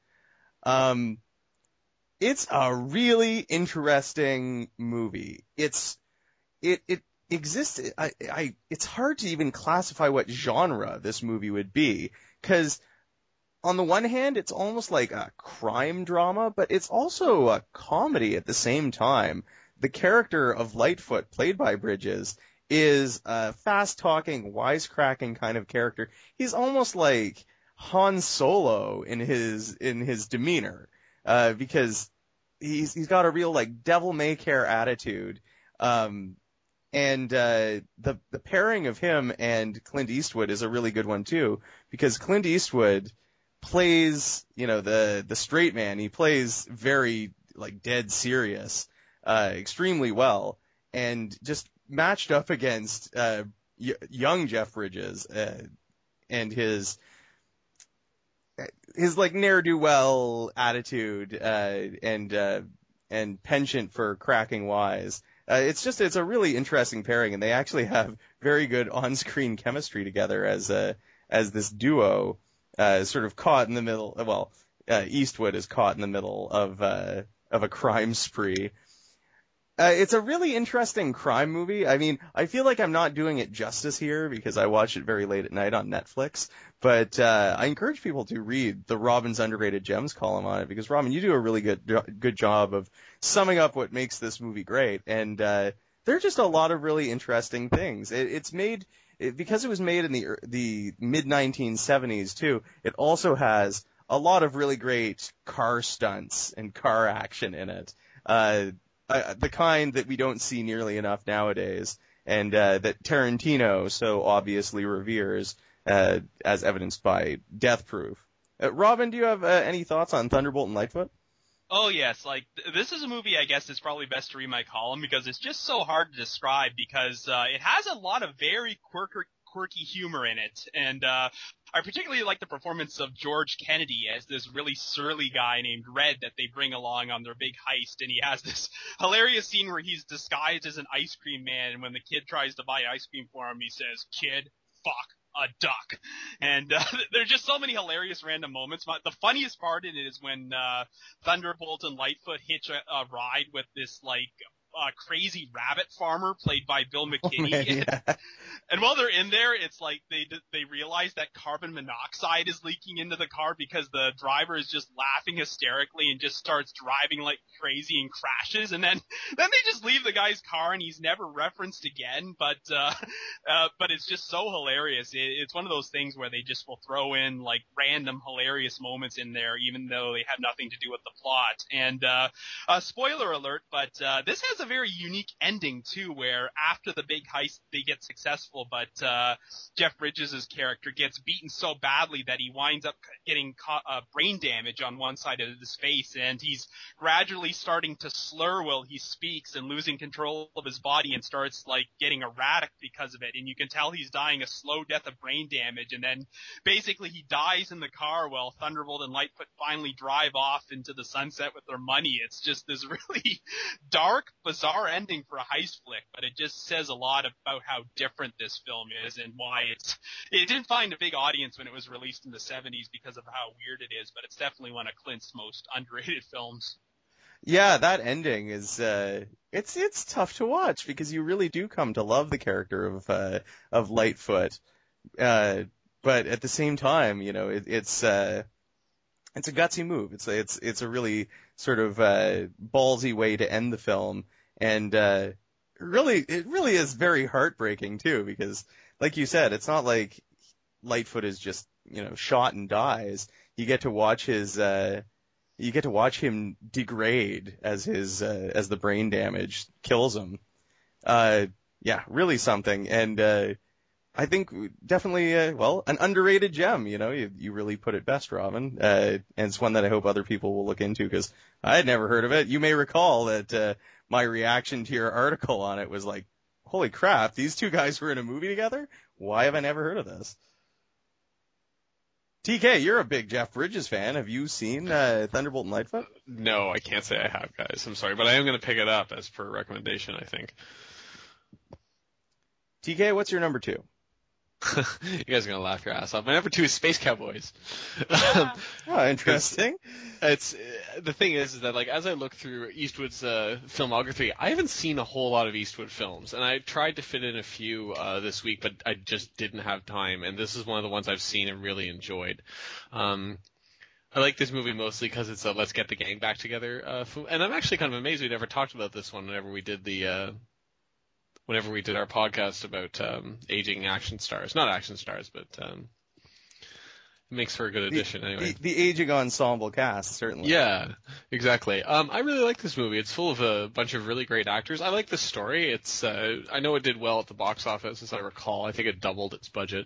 It's a really interesting movie. It exists. It's hard to even classify what genre this movie would be, because on the one hand, it's almost like a crime drama, but it's also a comedy at the same time. The character of Lightfoot, played by Bridges, is a fast-talking, wisecracking kind of character. He's almost like Han Solo in his demeanor, because he's got a real like devil may care attitude. And the pairing of him and Clint Eastwood is a really good one too, because Clint Eastwood plays, the straight man. He plays very like dead serious, extremely well, and just matched up against young Jeff Bridges and his like ne'er-do-well attitude and penchant for cracking wise. It's a really interesting pairing, and they actually have very good on-screen chemistry together as this duo, sort of caught in the middle. Well, Eastwood is caught in the middle of a crime spree. It's a really interesting crime movie. I mean, I feel like I'm not doing it justice here because I watched it very late at night on Netflix, but I encourage people to read the Robin's Underrated Gems column on it, because Robin, you do a really good job of summing up what makes this movie great, and there are just a lot of really interesting things. Because it was made in the mid-1970s too, it also has a lot of really great car stunts and car action in it. The kind that we don't see nearly enough nowadays, and that Tarantino so obviously reveres. as evidenced by Death Proof. Robin, do you have any thoughts on Thunderbolt and Lightfoot? Oh yes, this is a movie I guess it's probably best to read my column because it's just so hard to describe because it has a lot of very quirky humor in it, and I particularly like the performance of George Kennedy as this really surly guy named Red that they bring along on their big heist, and he has this hilarious scene where he's disguised as an ice cream man, and when the kid tries to buy ice cream for him, he says, "Kid, fuck a duck." And there's just so many hilarious random moments. But the funniest part in it is when Thunderbolt and Lightfoot hitch a ride with this crazy rabbit farmer played by Bill McKinney. Oh, man, yeah. And while they're in there, it's like they realize that carbon monoxide is leaking into the car because the driver is just laughing hysterically and just starts driving like crazy and crashes. And then they just leave the guy's car and he's never referenced again. But it's just so hilarious. It's one of those things where they just will throw in like random hilarious moments in there, even though they have nothing to do with the plot. And spoiler alert, but this has a very unique ending too, where after the big heist they get successful, but Jeff Bridges' character gets beaten so badly that he winds up getting brain damage on one side of his face, and he's gradually starting to slur while he speaks and losing control of his body and starts like getting erratic because of it, and you can tell he's dying a slow death of brain damage, and then basically he dies in the car while Thunderbolt and Lightfoot finally drive off into the sunset with their money. It's just this really dark, bizarre ending for a heist flick, but it just says a lot about how different this film is and why it didn't find a big audience when it was released in the 70s because of how weird it is, but it's definitely one of Clint's most underrated films. Yeah, that ending is it's tough to watch because you really do come to love the character of Lightfoot, but at the same time, you know, it's a gutsy move. It's a really sort of ballsy way to end the film, and it really is very heartbreaking too, because like you said, it's not like Lightfoot is just, you know, shot and dies. You get to watch him degrade as the brain damage kills him. Yeah, really something. And I think definitely, an underrated gem, you know, you really put it best, Robin. And it's one that I hope other people will look into because I had never heard of it. You may recall that my reaction to your article on it was like, holy crap, these two guys were in a movie together? Why have I never heard of this? TK, you're a big Jeff Bridges fan. Have you seen Thunderbolt and Lightfoot? No, I can't say I have, guys. I'm sorry, but I am going to pick it up as per recommendation, I think. TK, what's your number 2? You guys are going to laugh your ass off. My number 2 is Space Cowboys. Oh, interesting. It's the thing is that like as I look through Eastwood's filmography, I haven't seen a whole lot of Eastwood films, and I tried to fit in a few this week, but I just didn't have time. And this is one of the ones I've seen and really enjoyed. I like this movie mostly because it's a let's get the gang back together film, and I'm actually kind of amazed we never talked about this one whenever we did our podcast about aging action stars. Not action stars, but it makes for a good addition anyway. The aging ensemble cast, certainly. Yeah, exactly. I really like this movie. It's full of a bunch of really great actors. I like the story. It's I know it did well at the box office, as I recall. I think it doubled its budget.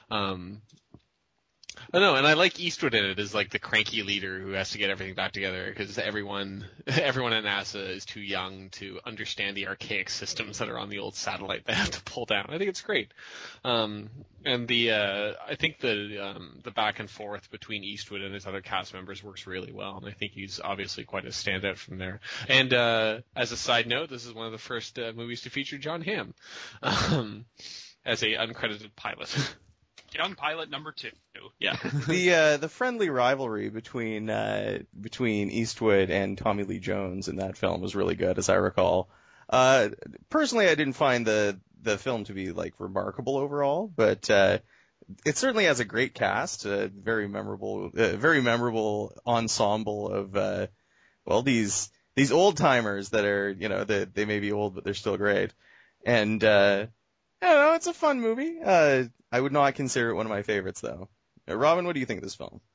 I know, and I like Eastwood in it as like the cranky leader who has to get everything back together because everyone at NASA is too young to understand the archaic systems that are on the old satellite they have to pull down. I think it's great. And I think the back and forth between Eastwood and his other cast members works really well, and I think he's obviously quite a standout from there. And as a side note, this is one of the first movies to feature John Hamm as a uncredited pilot. Young pilot number 2. Yeah. The friendly rivalry between Eastwood and Tommy Lee Jones in that film was really good, as I recall. Personally, I didn't find the film to be like remarkable overall, but it certainly has a great cast, a very memorable ensemble of these old timers that are, you know, they may be old but they're still great. And I don't know, it's a fun movie. I would not consider it one of my favorites, though. Robin, what do you think of this film?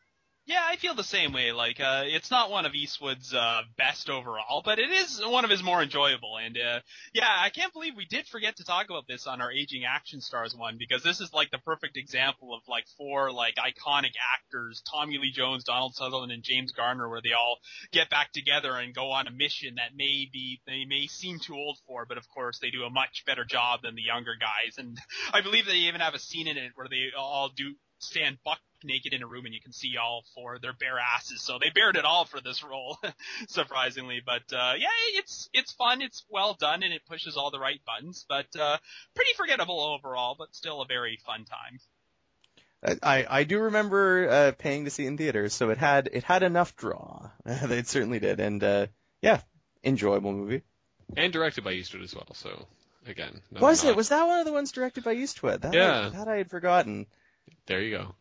Yeah, I feel the same way. Like, it's not one of Eastwood's best overall, but it is one of his more enjoyable. And yeah, I can't believe we did forget to talk about this on our Aging Action Stars one, because this is like the perfect example of like four like iconic actors: Tommy Lee Jones, Donald Sutherland, and James Garner, where they all get back together and go on a mission that they may seem too old for, but of course they do a much better job than the younger guys. And I believe they even have a scene in it where they all do stand buck naked in a room and you can see all four of their bare asses. So they bared it all for this role, surprisingly. But yeah, it's fun, it's well done, and it pushes all the right buttons. But pretty forgettable overall, but still a very fun time. I do remember paying to see it in theaters, so it had enough draw. It certainly did, and yeah, enjoyable movie. And directed by Eastwood as well. So again, was that one of the ones directed by Eastwood? That I had forgotten. There you go.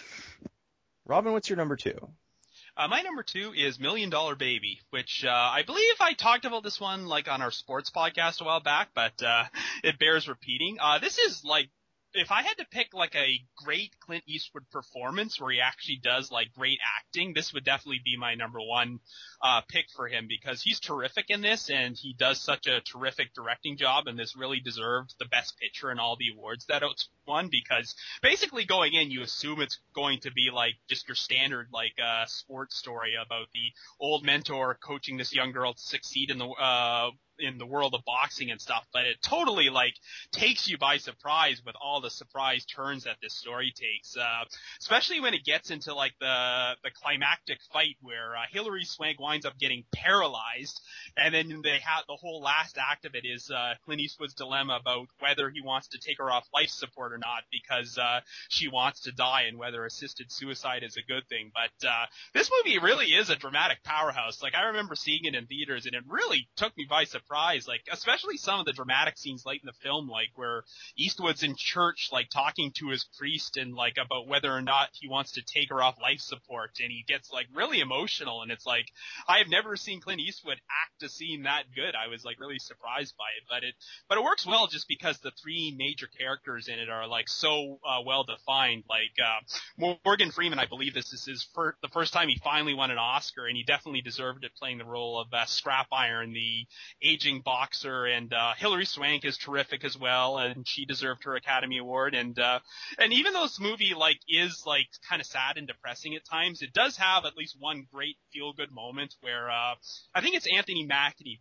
Robin, what's your number 2? My number 2 is $1 Million Baby, which I believe I talked about this one like on our sports podcast a while back, but it bears repeating. This is like, if I had to pick like a great Clint Eastwood performance where he actually does like great acting, this would definitely be my number 1 pick for him, because he's terrific in this and he does such a terrific directing job, and this really deserved the best picture and all the awards that it's won, because basically going in you assume it's going to be like just your standard like sports story about the old mentor coaching this young girl to succeed in the world of boxing and stuff, but it totally like takes you by surprise with all the surprise turns that this story takes, especially when it gets into like the climactic fight where Hilary Swank winds up getting paralyzed, and then they have the whole last act of it is Clint Eastwood's dilemma about whether he wants to take her off life support or not, because she wants to die, and whether assisted suicide is a good thing. But this movie really is a dramatic powerhouse. Like, I remember seeing it in theaters and it really took me by surprise, like especially some of the dramatic scenes late in the film, like where Eastwood's in church like talking to his priest and like about whether or not he wants to take her off life support, and he gets like really emotional, and it's like I have never seen Clint Eastwood act a scene that good. I was like really surprised by it, but it works well just because the 3 major characters in it are like so well defined. Like Morgan Freeman, I believe this is the first time he finally won an Oscar, and he definitely deserved it, playing the role of Scrap Iron, the aging boxer. And Hilary Swank is terrific as well, and she deserved her Academy Award. And even though this movie like is like kind of sad and depressing at times, it does have at least one great feel good moment where I think it's Anthony Mackie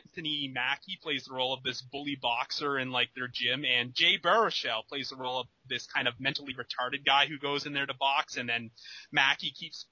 plays the role of this bully boxer in like their gym, and Jay Baruchel plays the role of this kind of mentally retarded guy who goes in there to box, and then Mackie keeps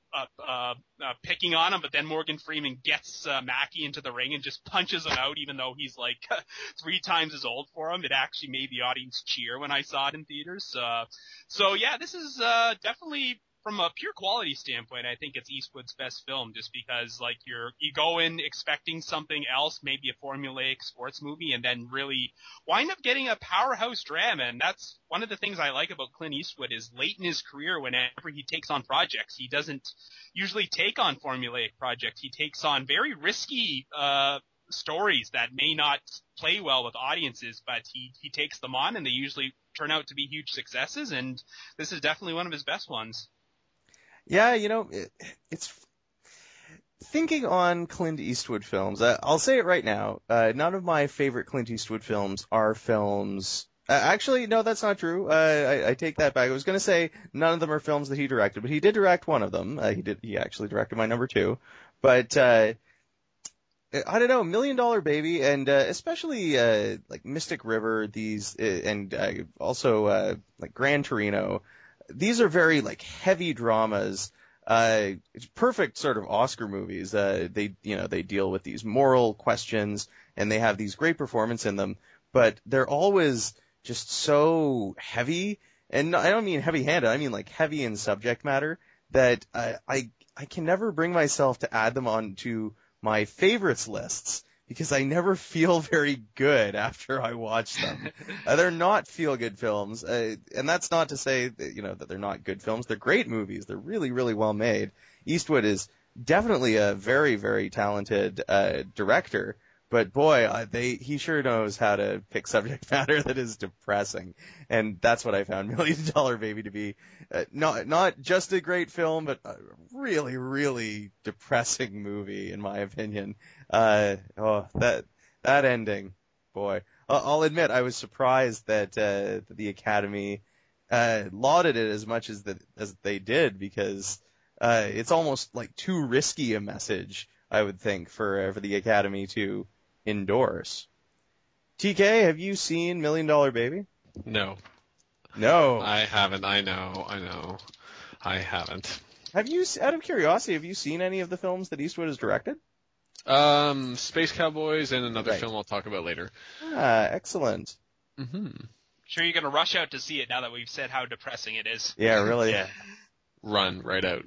picking on him, but then Morgan Freeman gets Mackie into the ring and just punches him out, even though he's like 3 times as old for him. It actually made the audience cheer when I saw it in theaters. So yeah, this is definitely, from a pure quality standpoint, I think it's Eastwood's best film, just because like you go in expecting something else, maybe a formulaic sports movie, and then really wind up getting a powerhouse drama. And that's one of the things I like about Clint Eastwood, is late in his career, whenever he takes on projects, he doesn't usually take on formulaic projects. He takes on very risky stories that may not play well with audiences, but he takes them on, and they usually turn out to be huge successes, and this is definitely one of his best ones. Yeah, it's thinking on Clint Eastwood films. I'll say it right now. None of my favorite Clint Eastwood films are films. Actually, no, that's not true. I take that back. I was going to say none of them are films that he directed, but he did direct one of them. He actually directed my number 2. But I don't know, $1 Million Baby, and especially like Mystic River, these and also like Gran Torino. These are very like heavy dramas. It's perfect sort of Oscar movies. They deal with these moral questions, and they have these great performances in them, but they're always just so heavy. And I don't mean heavy-handed. I mean like heavy in subject matter, that I can never bring myself to add them onto my favorites lists, because I never feel very good after I watch them. They're not feel-good films, and that's not to say that, that they're not good films. They're great movies. They're really, really well made. Eastwood is definitely a very, very talented director, But boy, he sure knows how to pick subject matter that is depressing, and that's what I found Million Dollar Baby to be. Not just a great film, but a really, really depressing movie, in my opinion. That ending, boy. I'll admit I was surprised that the Academy lauded it as much as they did, because it's almost like too risky a message, I would think, for the Academy to endorse. TK, have you seen Million Dollar Baby? No. No. I haven't. I know. I haven't. Have you, out of curiosity, have you seen any of the films that Eastwood has directed? Space Cowboys and another film I'll talk about later. Excellent. Mm-hmm. Sure, you're gonna rush out to see it now that we've said how depressing it is. Yeah, really. Yeah. Run right out.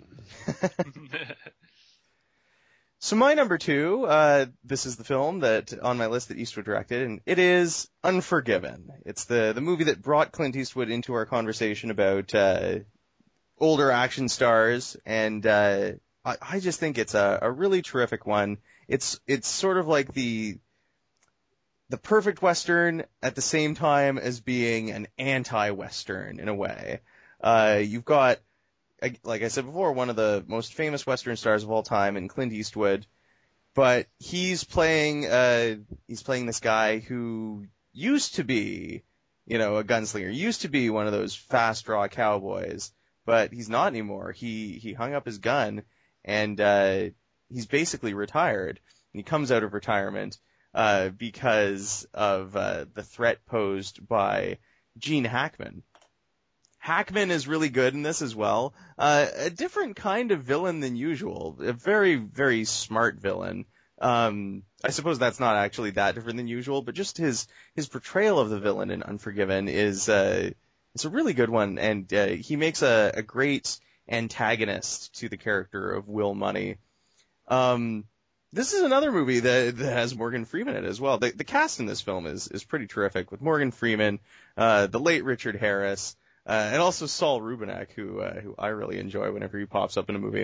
So my number 2, this is the film that on my list that Eastwood directed, and it is Unforgiven. It's the movie that brought Clint Eastwood into our conversation about older action stars, and I just think it's a really terrific one. It's sort of like the perfect Western at the same time as being an anti-Western in a way. You've got, like I said before, one of the most famous Western stars of all time in Clint Eastwood, but he's playing this guy who used to be, a gunslinger, used to be one of those fast draw cowboys, but he's not anymore. He hung up his gun, and he's basically retired. And he comes out of retirement because of the threat posed by Gene Hackman. Hackman is really good in this as well. A different kind of villain than usual. A very, very smart villain. I suppose that's not actually that different than usual, but just his portrayal of the villain in Unforgiven is it's a really good one, and he makes a great antagonist to the character of Will Money. This is another movie that has Morgan Freeman in it as well. The cast in this film is pretty terrific, with Morgan Freeman, the late Richard Harris, and also Saul Rubinek, who I really enjoy whenever he pops up in a movie.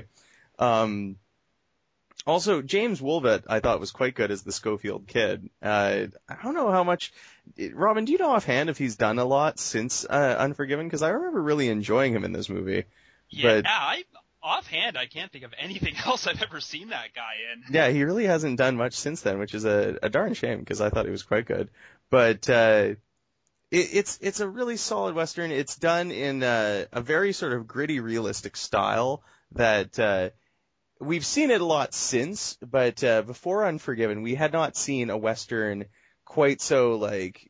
Also, James Woolvett I thought was quite good as the Schofield Kid. I don't know how much. Robin, do you know offhand if he's done a lot since Unforgiven? Because I remember really enjoying him in this movie. Yeah, offhand, I can't think of anything else I've ever seen that guy in. Yeah, he really hasn't done much since then, which is a darn shame, because I thought he was quite good. But it's a really solid Western. It's done in a very sort of gritty, realistic style that we've seen it a lot since, but before Unforgiven, we had not seen a Western quite so,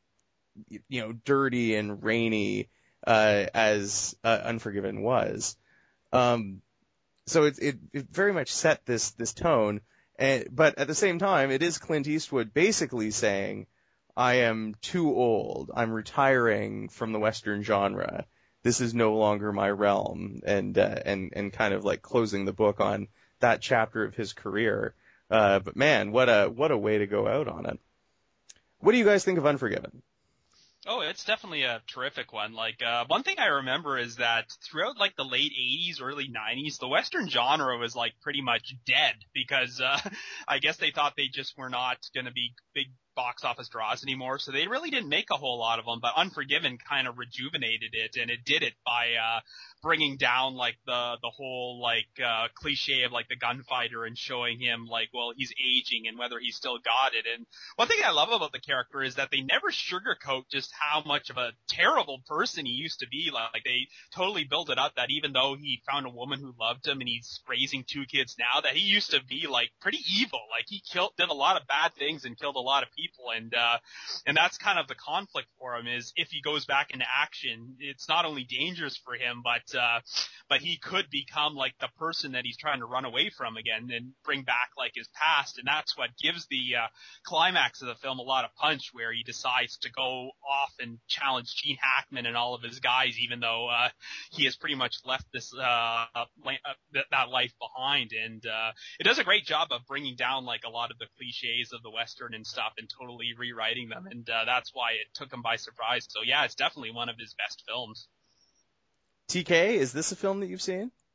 dirty and rainy as Unforgiven was. So it very much set this tone, but at the same time, it is Clint Eastwood basically saying, I am too old. I'm retiring from the Western genre. This is no longer my realm, and kind of like closing the book on that chapter of his career. But man, what a way to go out on it. What do you guys think of Unforgiven? Oh, it's definitely a terrific one. One thing I remember is that throughout, the late 80s, early 90s, the Western genre was, pretty much dead because, I guess they thought they just were not gonna be big box office draws anymore, so they really didn't make a whole lot of them, but Unforgiven kind of rejuvenated it, and it did it by, bringing down, the whole, cliche of, the gunfighter and showing him, he's aging and whether he's still got it. And one thing I love about the character is that they never sugarcoat just how much of a terrible person he used to be. They totally build it up that even though he found a woman who loved him and he's raising 2 kids now, that he used to be, pretty evil. He did a lot of bad things and killed a lot of people, and that's kind of the conflict for him, is if he goes back into action, it's not only dangerous for him, but he could become the person that he's trying to run away from again and bring back his past, and that's what gives the climax of the film a lot of punch, where he decides to go off and challenge Gene Hackman and all of his guys, even though he has pretty much left this that life behind. And it does a great job of bringing down a lot of the cliches of the Western and stuff and totally rewriting them, and that's why it took him by surprise. So yeah, it's definitely one of his best films. TK, is this a film that you've seen?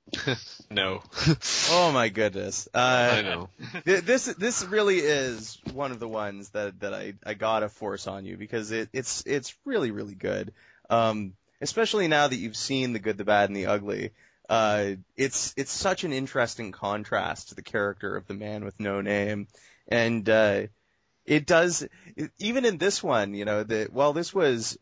No. Oh my goodness. I know. This really is one of the ones that I gotta force on you because it's really, really good. Especially now that you've seen The Good, the Bad, and the Ugly. It's such an interesting contrast to the character of the man with no name. And, it does, even in this one, while this was,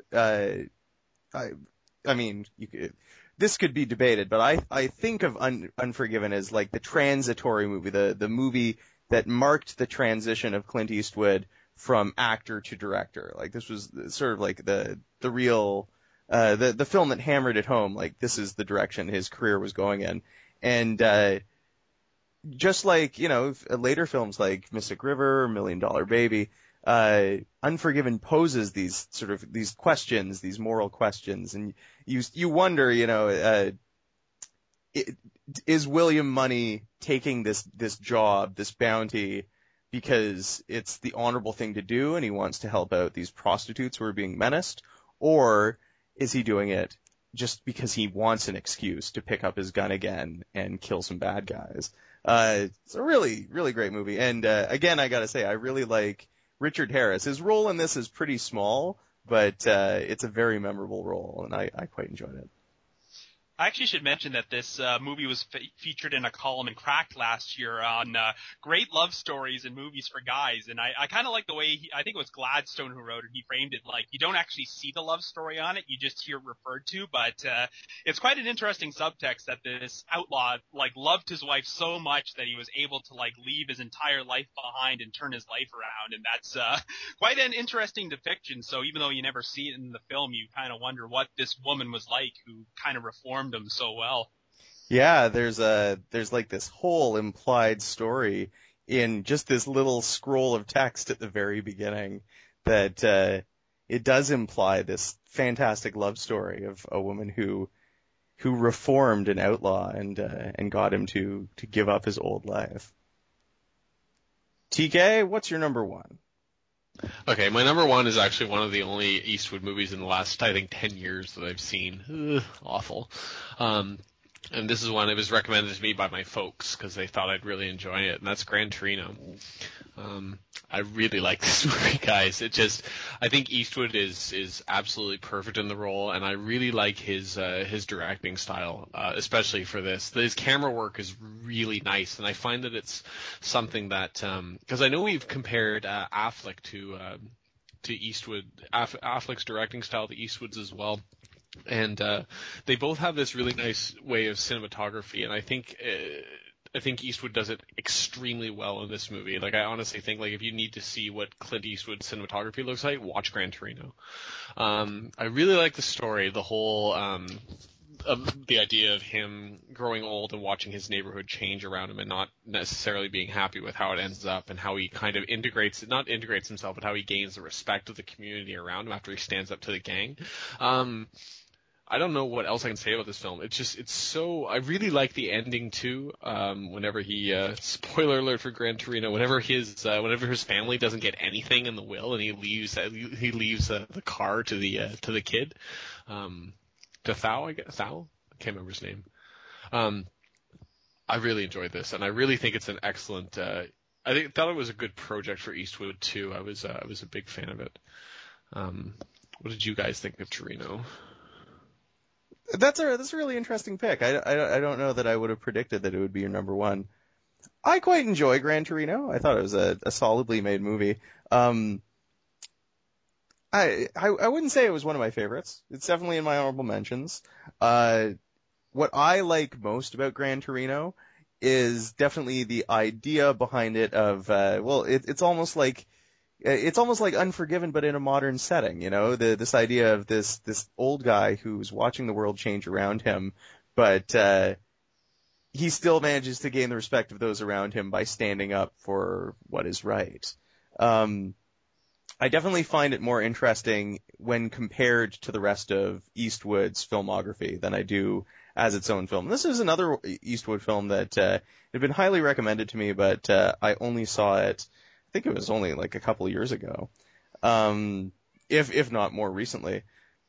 this could be debated, but I think of Unforgiven as like the transitory movie, the movie that marked the transition of Clint Eastwood from actor to director. Like this was sort of like the real, the film that hammered it home, like this is the direction his career was going in. And, just like, later films like Mystic River, $1 Million Baby, Unforgiven poses these questions, these moral questions, and you wonder, is William Money taking this job, this bounty, because it's the honorable thing to do and he wants to help out these prostitutes who are being menaced, or is he doing it just because he wants an excuse to pick up his gun again and kill some bad guys? It's a really, really great movie. And, again, I gotta say, I really like Richard Harris. His role in this is pretty small, but, it's a very memorable role, and I quite enjoyed it. I actually should mention that this movie was featured in a column in Cracked last year on great love stories and movies for guys, and I kind of like the way I think it was Gladstone who wrote it. He framed it like you don't actually see the love story on it, you just hear it referred to, but it's quite an interesting subtext that this outlaw loved his wife so much that he was able to leave his entire life behind and turn his life around, and that's quite an interesting depiction. So even though you never see it in the film, you kind of wonder what this woman was like who kind of reformed him so well. Yeah, there's like this whole implied story in just this little scroll of text at the very beginning that it does imply this fantastic love story of a woman who reformed an outlaw and got him to give up his old life. TK, what's your number one? Okay, my number one is actually one of the only Eastwood movies in the last, I think, 10 years that I've seen. Ugh, awful. And this is one that was recommended to me by my folks because they thought I'd really enjoy it, and that's Gran Torino. I really like this movie, guys. I think Eastwood is absolutely perfect in the role, and I really like his directing style, especially for this. His camera work is really nice, and I find that it's something that, because I know we've compared Affleck to Eastwood, Affleck's directing style to Eastwood's as well. And they both have this really nice way of cinematography, and I think Eastwood does it extremely well in this movie. I honestly think if you need to see what Clint Eastwood's cinematography looks like, watch Gran Torino. I really like the story, the whole of the idea of him growing old and watching his neighborhood change around him and not necessarily being happy with how it ends up, and how he kind of not integrates himself, but how he gains the respect of the community around him after he stands up to the gang. I don't know what else I can say about this film. I really like the ending too. Whenever spoiler alert for Gran Torino, whenever his family doesn't get anything in the will and he leaves the car to the kid, to Thao, I guess. Thao? I can't remember his name. I really enjoyed this, and I really think it's an excellent, thought it was a good project for Eastwood too. I was a big fan of it. What did you guys think of Torino? That's a really interesting pick. I don't know that I would have predicted that it would be your number one. I quite enjoy Gran Torino. I thought it was a solidly made movie. I wouldn't say it was one of my favorites. It's definitely in my honorable mentions. What I like most about Gran Torino is definitely the idea behind it of, it's almost like Unforgiven, but in a modern setting, this idea of this old guy who's watching the world change around him, but, he still manages to gain the respect of those around him by standing up for what is right. I definitely find it more interesting when compared to the rest of Eastwood's filmography than I do as its own film. This is another Eastwood film that, had been highly recommended to me, but, I only saw it, I think it was only a couple of years ago. If not more recently.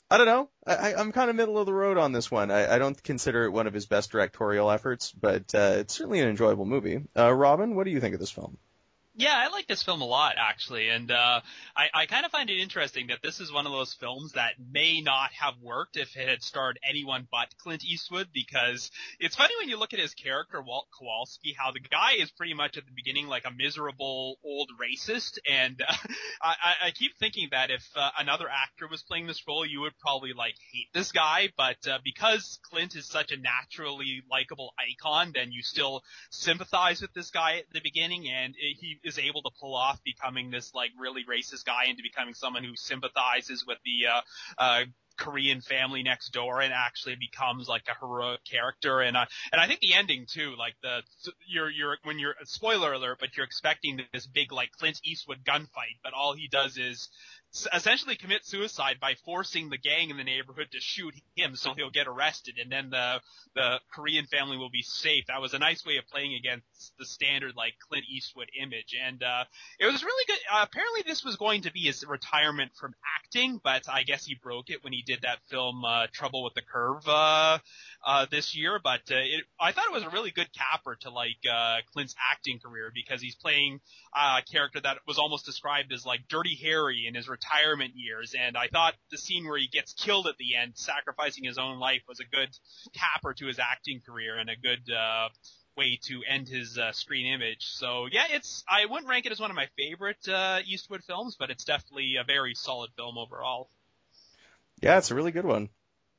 I don't know. I'm kind of middle of the road on this one. I don't consider it one of his best directorial efforts, but it's certainly an enjoyable movie. Robin, what do you think of this film? Yeah, I like this film a lot, actually, and I kind of find it interesting that this is one of those films that may not have worked if it had starred anyone but Clint Eastwood, because it's funny when you look at his character, Walt Kowalski, how the guy is pretty much at the beginning like a miserable old racist, and I keep thinking that if another actor was playing this role, you would probably like hate this guy, but because Clint is such a naturally likable icon, then you still sympathize with this guy at the beginning, and he is able to pull off becoming this like really racist guy into becoming someone who sympathizes with the Korean family next door and actually becomes like a heroic character. And I think the ending too, like when you're spoiler alert, but you're expecting this big like Clint Eastwood gunfight, but all he does is essentially commit suicide by forcing the gang in the neighborhood to shoot him so he'll get arrested, and then the Korean family will be safe. That was a nice way of playing against the standard like Clint Eastwood image, and it was really good. Apparently this was going to be his retirement from acting, but I guess he broke it when he did that film Trouble with the Curve this year. But I thought it was a really good capper to like Clint's acting career, because he's playing a character that was almost described as like Dirty Harry in his retirement years, and I thought the scene where he gets killed at the end, sacrificing his own life, was a good capper to his acting career and a good way to end his screen image. So yeah, I wouldn't rank it as one of my favorite Eastwood films, but it's definitely a very solid film overall. Yeah, it's a really good one.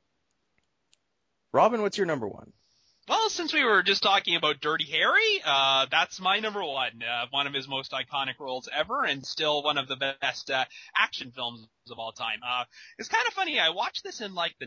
Robin, what's your number one? Well, since we were just talking about Dirty Harry, that's my number one. One of his most iconic roles ever, and still one of the best action films of all time. It's kind of funny. I watched this in like the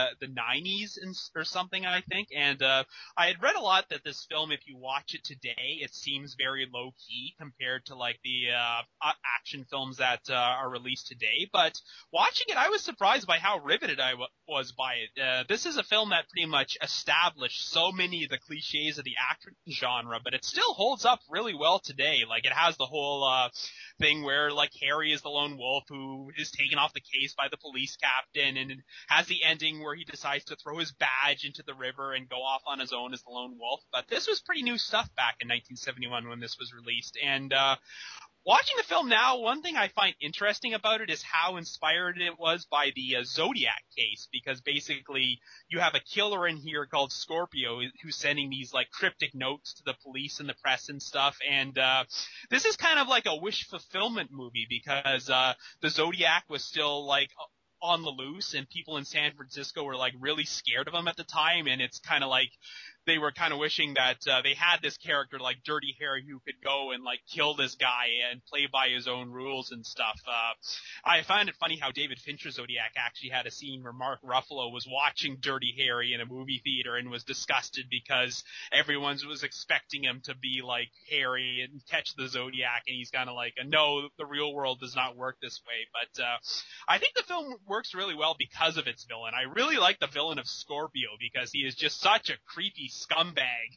90s or something, I think, and I had read a lot that this film, if you watch it today, it seems very low key compared to like the action films that are released today. But watching it, I was surprised by how riveted I was by it. This is a film that pretty much established so many of the cliches of the action genre, but it still holds up really well today. Like, it has the whole thing where like Harry is the lone wolf who is taken off the case by the police captain, and it has the ending where he decides to throw his badge into the river and go off on his own as the lone wolf. But this was pretty new stuff back in 1971 when this was released, and watching the film now, one thing I find interesting about it is how inspired it was by the Zodiac case, because basically you have a killer in here called Scorpio who's sending these like cryptic notes to the police and the press and stuff, and this is kind of like a wish fulfillment movie, because the Zodiac was still like on the loose, and people in San Francisco were like really scared of him at the time, and it's kind of like they were kind of wishing that they had this character like Dirty Harry who could go and like kill this guy and play by his own rules and stuff. I find it funny how David Fincher's Zodiac actually had a scene where Mark Ruffalo was watching Dirty Harry in a movie theater and was disgusted because everyone was expecting him to be like Harry and catch the Zodiac, and he's kind of like, no, the real world does not work this way. But I think the film works really well because of its villain. I really like the villain of Scorpio because he is just such a creepy scumbag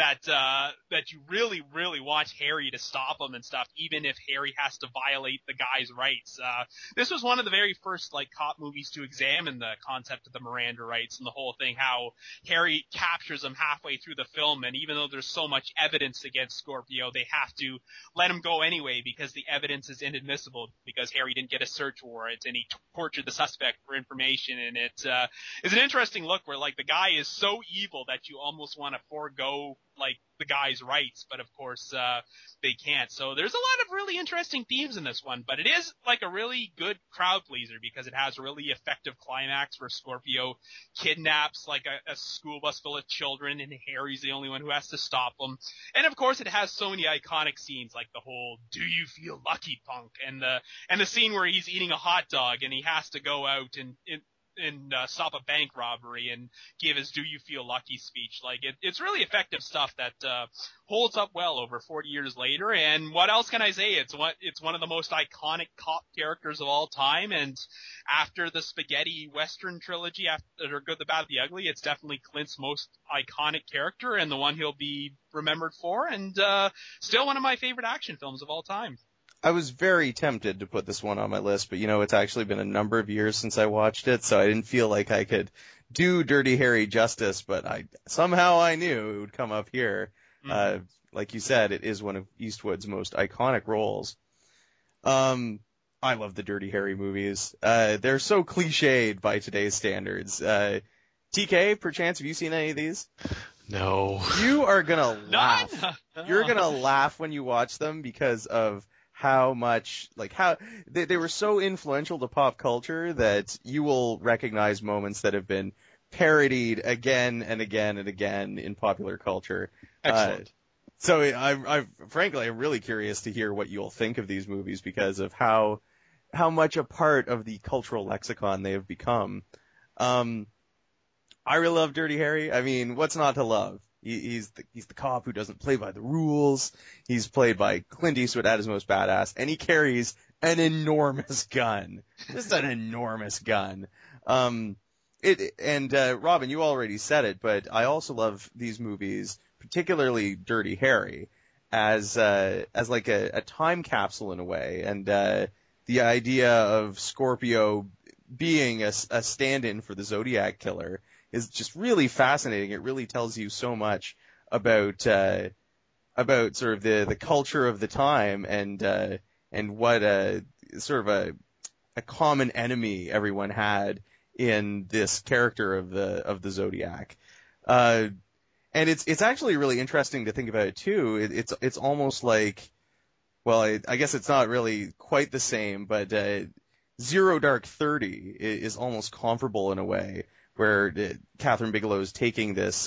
that you really, really want Harry to stop him and stuff, even if Harry has to violate the guy's rights. This was one of the very first like cop movies to examine the concept of the Miranda rights and the whole thing, how Harry captures him halfway through the film, and even though there's so much evidence against Scorpio, they have to let him go anyway because the evidence is inadmissible, because Harry didn't get a search warrant and he tortured the suspect for information. And it's an interesting look where like the guy is so evil that you almost want to forego like the guy's rights, but of course they can't. So there's a lot of really interesting themes in this one, but it is like a really good crowd pleaser because it has a really effective climax where Scorpio kidnaps like a school bus full of children, and Harry's the only one who has to stop them. And of course it has so many iconic scenes like the whole "Do you feel lucky, punk?" and the scene where he's eating a hot dog and he has to go out and stop a bank robbery and give his "Do you feel lucky" speech. Like it's really effective stuff that holds up well over 40 years later. And what else can I say? It's one of the most iconic cop characters of all time. And after the spaghetti western trilogy, after Good, the Bad, the Ugly, it's definitely Clint's most iconic character and the one he'll be remembered for. And still one of my favorite action films of all time. I was very tempted to put this one on my list, but it's actually been a number of years since I watched it, so I didn't feel like I could do Dirty Harry justice, but somehow I knew it would come up here. Mm-hmm. Like you said, it is one of Eastwood's most iconic roles. I love the Dirty Harry movies. They're so cliched by today's standards. TK, perchance, have you seen any of these? No. You are gonna laugh. None? You're gonna laugh when you watch them because of how much, how they were so influential to pop culture that you will recognize moments that have been parodied again and again and again in popular culture. Excellent. So frankly, I'm really curious to hear what you'll think of these movies because of how much a part of the cultural lexicon they have become. I really love Dirty Harry. I mean, what's not to love? He's the cop who doesn't play by the rules. He's played by Clint Eastwood at his most badass, and he carries an enormous gun. Just an enormous gun. Robin, you already said it, but I also love these movies, particularly Dirty Harry, as like a time capsule in a way, and the idea of Scorpio being a stand-in for the Zodiac Killer is just really fascinating. It really tells you so much about sort of the culture of the time and what sort of a common enemy everyone had in this character of the Zodiac. And it's actually really interesting to think about it too. It's almost like, well, I guess it's not really quite the same, but Zero Dark 30 is almost comparable in a way, where Catherine Bigelow is taking this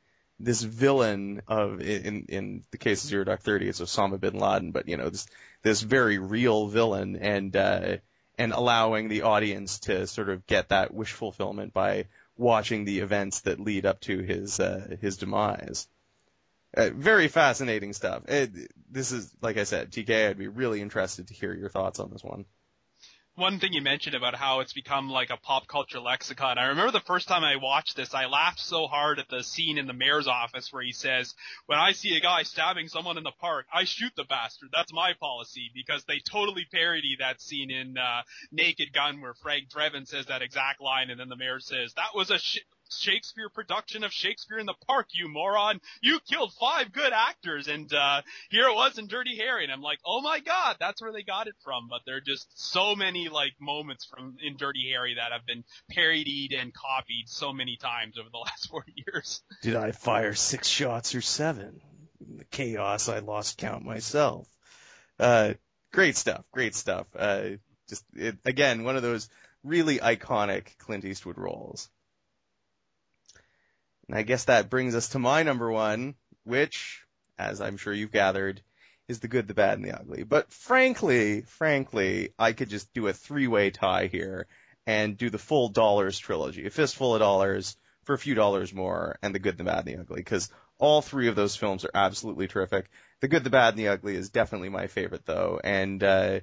villain in the case of Zero Dark 30, it's Osama bin Laden, but this very real villain and allowing the audience to sort of get that wish fulfillment by watching the events that lead up to his demise. Very fascinating stuff. This is, like I said, TK, I'd be really interested to hear your thoughts on this one. One thing you mentioned about how it's become like a pop culture lexicon. I remember the first time I watched this, I laughed so hard at the scene in the mayor's office where he says, when I see a guy stabbing someone in the park, I shoot the bastard. That's my policy, because they totally parody that scene in Naked Gun where Frank Drebin says that exact line, and then the mayor says, that was a Shakespeare production of Shakespeare in the Park, you moron. You killed 5 good actors. And here it was in Dirty Harry. And I'm like, oh my God, that's where they got it from. But there are just so many moments in Dirty Harry that have been parodied and copied so many times over the last 40 years. Did I fire 6 shots or 7? In the chaos, I lost count myself. Great stuff. Again, one of those really iconic Clint Eastwood roles. And I guess that brings us to my number one, which, as I'm sure you've gathered, is The Good, the Bad, and the Ugly. But frankly, I could just do a 3-way tie here and do the full Dollars trilogy. A fistful of dollars for a few dollars more, and The Good, the Bad, and the Ugly. Because all 3 of those films are absolutely terrific. The Good, the Bad, and the Ugly is definitely my favorite, though. And,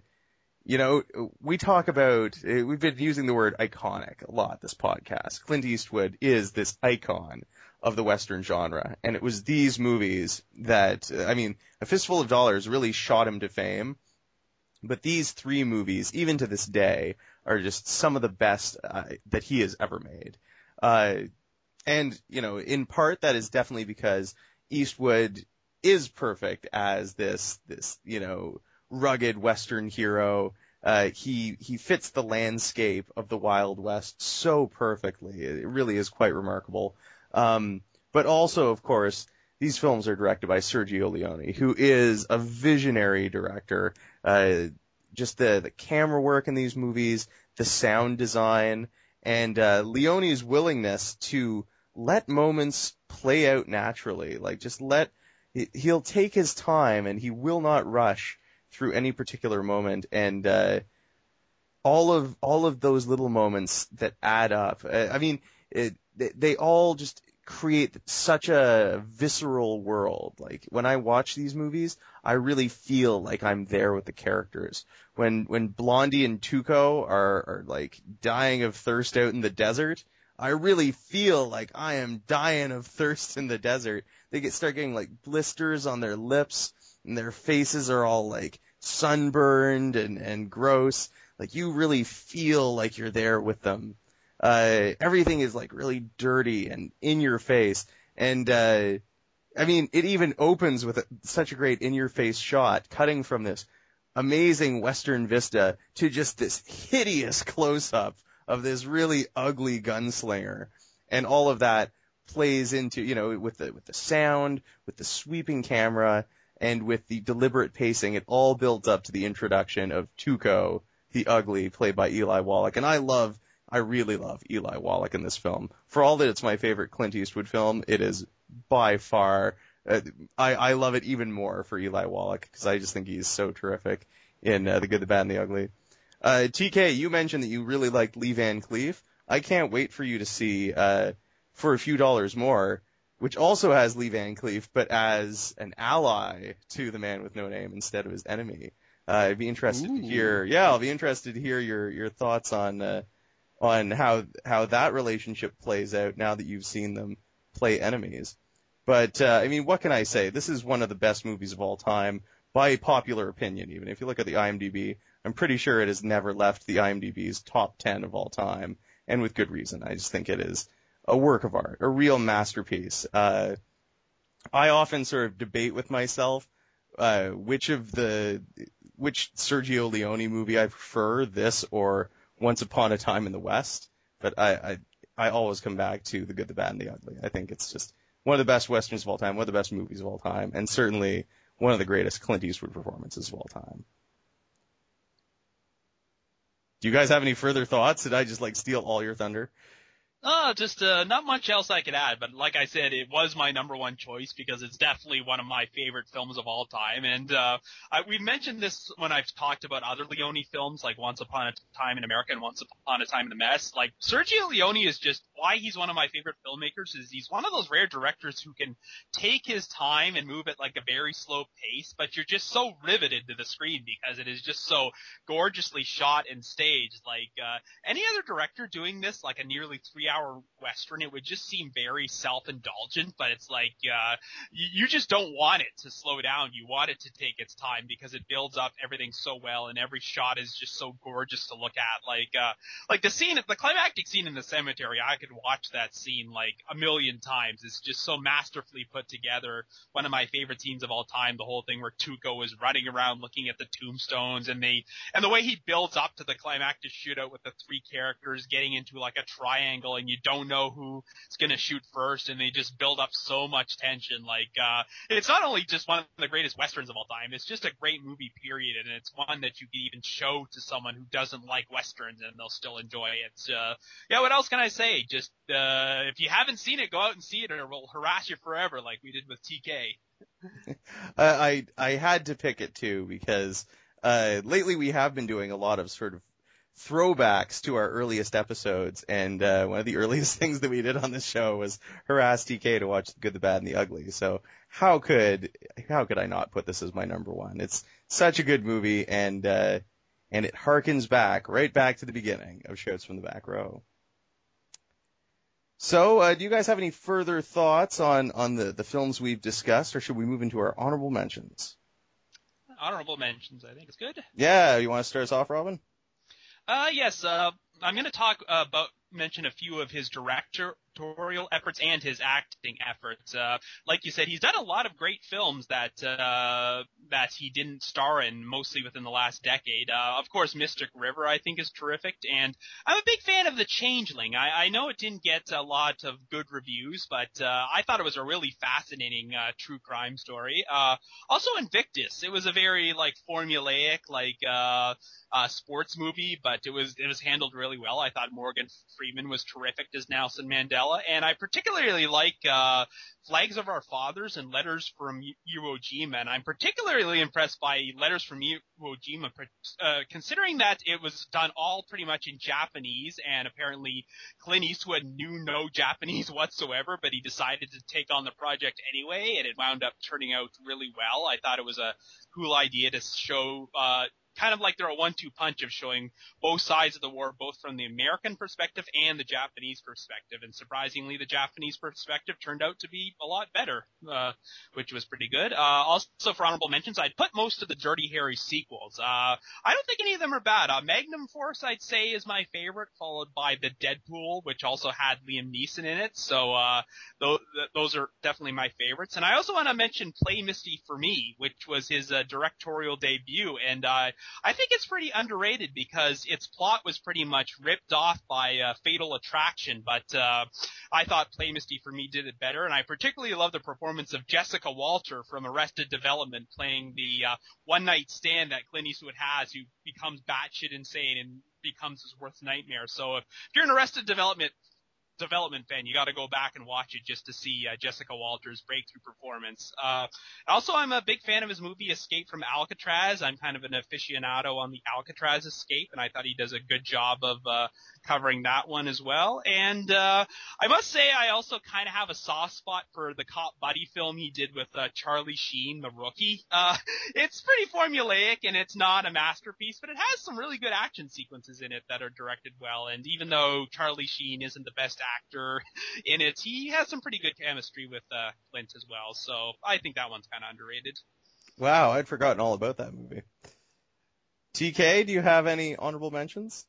we talk about, we've been using the word iconic a lot this podcast. Clint Eastwood is this icon of the Western genre. And it was these movies that, A Fistful of Dollars really shot him to fame. But these 3 movies, even to this day, are just some of the best that he has ever made. And, in part that is definitely because Eastwood is perfect as this, rugged Western hero. He fits the landscape of the Wild West so perfectly. It really is quite remarkable. But also, of course, these films are directed by Sergio Leone, who is a visionary director. Just the camera work in these movies, the sound design, and Leone's willingness to let moments play out naturally. He'll take his time and he will not rush through any particular moment, and all of those little moments that add up. They all just create such a visceral world. Like, when I watch these movies, I really feel like I'm there with the characters. When Blondie and Tuco are dying of thirst out in the desert, I really feel like I am dying of thirst in the desert. They start getting blisters on their lips, and their faces are all sunburned and gross. Like, you really feel like you're there with them. Everything is like really dirty and in your face. And, I mean, it even opens with such a great in-your-face shot, cutting from this amazing western vista to just this hideous close-up of this really ugly gunslinger. And all of that plays into, with the sound, with the sweeping camera, and with the deliberate pacing. It all builds up to the introduction of Tuco, the Ugly, played by Eli Wallach. And I really love Eli Wallach in this film. For all that it's my favorite Clint Eastwood film, it is by far, I love it even more for Eli Wallach, because I just think he's so terrific in The Good, the Bad, and the Ugly. TK, you mentioned that you really liked Lee Van Cleef. I can't wait for you to see For a Few Dollars More, which also has Lee Van Cleef, but as an ally to The Man with No Name instead of his enemy. I'd be interested to hear. Yeah, I'll be interested to hear your thoughts on how that relationship plays out now that you've seen them play enemies. But I mean, what can I say? This is one of the best movies of all time by popular opinion. Even if you look at the IMDb, I'm pretty sure it has never left the IMDb's top 10 of all time, and with good reason. I just think it is a work of art, a real masterpiece. I often sort of debate with myself which Sergio Leone movie I prefer, this or Once Upon a Time in the West. But I always come back to The Good, the Bad, and the Ugly. I think it's just one of the best westerns of all time, one of the best movies of all time, and certainly one of the greatest Clint Eastwood performances of all time. Do you guys have any further thoughts? Did I just steal all your thunder? Just not much else I could add, but like I said, it was my number one choice because it's definitely one of my favorite films of all time. And we mentioned this when I've talked about other Leone films, like Once Upon a Time in America and Once Upon a Time in the Mess. Like, Sergio Leone is just why he's one of my favorite filmmakers. Is he's one of those rare directors who can take his time and move at like a very slow pace, but you're just so riveted to the screen because it is just so gorgeously shot and staged. Like any other director doing this, like a nearly 3-hour Western, it would just seem very self-indulgent, but it's like you just don't want it to slow down. You want it to take its time because it builds up everything so well, and every shot is just so gorgeous to look at. Like the scene, the climactic scene in the cemetery, I could watch that scene like a million times. It's just so masterfully put together. One of my favorite scenes of all time, the whole thing where Tuco is running around looking at the tombstones, and the way he builds up to the climactic shootout with the three characters getting into like a triangle, and you don't know who's going to shoot first, and they just build up so much tension. Like, it's not only just one of the greatest Westerns of all time, it's just a great movie, period, and it's one that you can even show to someone who doesn't like Westerns, and they'll still enjoy it. Yeah, what else can I say? Just, if you haven't seen it, go out and see it, or it will harass you forever, like we did with TK. I had to pick it, too, because lately we have been doing a lot of sort of throwbacks to our earliest episodes, and one of the earliest things that we did on this show was harass TK to watch The Good, the Bad, and the Ugly. So how could I not put this as my number one? It's such a good movie, and it harkens right back to the beginning of Shouts from the Back Row. So, do you guys have any further thoughts on the films we've discussed, or should we move into our honorable mentions? Honorable mentions, I think is good. Yeah, you want to start us off, Robin? Yes, I'm going to mention a few of his directorial efforts and his acting efforts. Like you said, he's done a lot of great films that he didn't star in, mostly within the last decade. Of course, Mystic River, I think, is terrific, and I'm a big fan of The Changeling. I know it didn't get a lot of good reviews, but I thought it was a really fascinating true crime story. Also Invictus, it was a very formulaic sports movie, but it was handled really well. I thought Morgan Freeman was terrific as Nelson Mandela, and I particularly like Flags of Our Fathers and Letters from Iwo Jima, and I'm particularly impressed by Letters from Iwo Jima, considering that it was done all pretty much in Japanese, and apparently Clint Eastwood knew no Japanese whatsoever, but he decided to take on the project anyway, and it wound up turning out really well. I thought it was a cool idea to show kind of like they're a 1-2 punch of showing both sides of the war, both from the American perspective and the Japanese perspective. And surprisingly, the Japanese perspective turned out to be a lot better, which was pretty good. Also, for honorable mentions, I'd put most of the Dirty Harry sequels. I don't think any of them are bad. Magnum Force, I'd say, is my favorite, followed by the Deadpool, which also had Liam Neeson in it. So those are definitely my favorites. And I also want to mention Play Misty for Me, which was his directorial debut. And I think it's pretty underrated because its plot was pretty much ripped off by Fatal Attraction. But I thought Play Misty for Me did it better. And I particularly love the performance of Jessica Walter from Arrested Development playing the one-night stand that Clint Eastwood has, who becomes batshit insane and becomes his worst nightmare. So if you're an Arrested Development fan, you got to go back and watch it just to see Jessica Walter's breakthrough performance. Also, I'm a big fan of his movie Escape from Alcatraz. I'm kind of an aficionado on the Alcatraz escape, and I thought he does a good job of covering that one as well. And I must say, I also kind of have a soft spot for the cop buddy film he did with Charlie Sheen, The Rookie. It's pretty formulaic, and it's not a masterpiece, but it has some really good action sequences in it that are directed well. And even though Charlie Sheen isn't the best actor in it, he has some pretty good chemistry with Clint as well. So I think that one's kind of underrated. Wow, I'd forgotten all about that movie. TK, do you have any honorable mentions?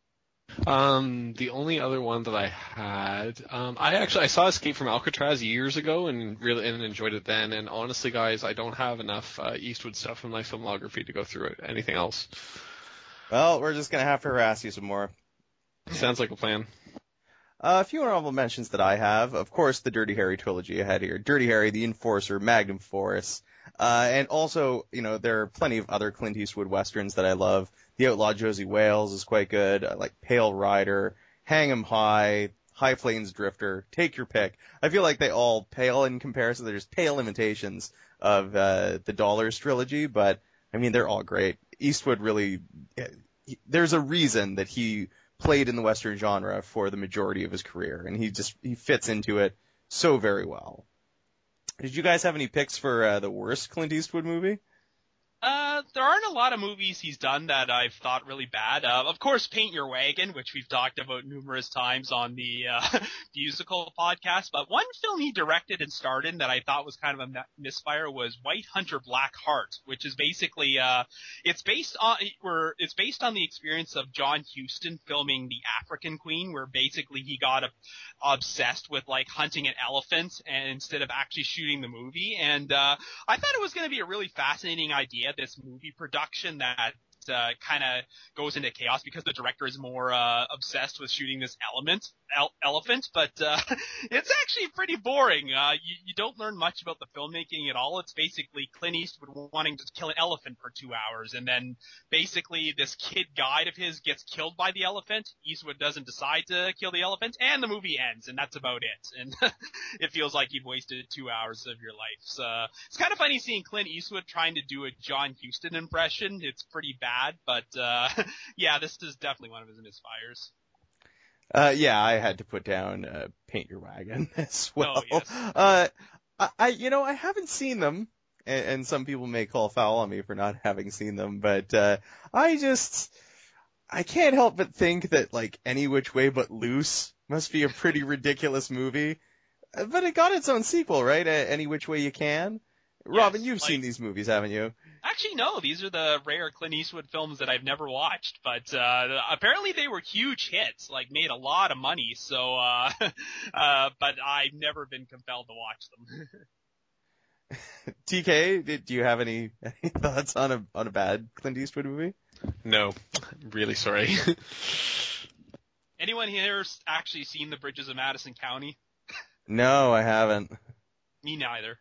The only other one that I had, I saw Escape from Alcatraz years ago and enjoyed it then. And honestly, guys, I don't have enough Eastwood stuff in my filmography to go through it. Anything else? Well, we're just gonna have to harass you some more. Sounds like a plan. A few honorable mentions that I have. Of course, the Dirty Harry trilogy I had here. Dirty Harry, The Enforcer, Magnum Force. And also, there are plenty of other Clint Eastwood westerns that I love. The Outlaw Josie Wales is quite good. I like Pale Rider, Hang 'em High, High Plains Drifter. Take your pick. I feel like they all pale in comparison. They're just pale imitations of the Dollars trilogy, but I mean, they're all great. Eastwood really, there's a reason that he played in the Western genre for the majority of his career, and he fits into it so very well. Did you guys have any picks for the worst Clint Eastwood movie? There aren't a lot of movies he's done that I've thought really bad. Of course, Paint Your Wagon, which we've talked about numerous times on the musical podcast. But one film he directed and starred in that I thought was kind of a misfire was White Hunter Black Heart, which is basically it's based on the experience of John Huston filming The African Queen, where basically he got obsessed with like hunting an elephant and instead of actually shooting the movie. And I thought it was going to be a really fascinating idea, this movie production that kind of goes into chaos because the director is more obsessed with shooting this elephant, but it's actually pretty boring. You don't learn much about the filmmaking at all. It's basically Clint Eastwood wanting to kill an elephant for 2 hours, and then basically this kid guide of his gets killed by the elephant. Eastwood doesn't decide to kill the elephant, and the movie ends, and that's about it. And it feels like you've wasted 2 hours of your life. So it's kind of funny seeing Clint Eastwood trying to do a John Huston impression. It's pretty bad. But, yeah, this is definitely one of his misfires. Yeah, I had to put down Paint Your Wagon as well. Oh, yes. I haven't seen them, and some people may call foul on me for not having seen them, but I can't help but think that, like, Any Which Way But Loose must be a pretty ridiculous movie. But it got its own sequel, right? Any Which Way You Can? Robin, you've seen these movies, haven't you? Actually, no. These are the rare Clint Eastwood films that I've never watched, but apparently they were huge hits, like made a lot of money. So, but I've never been compelled to watch them. TK, do you have any thoughts on a bad Clint Eastwood movie? No, I'm really sorry. Anyone here's actually seen The Bridges of Madison County? No, I haven't. Me neither.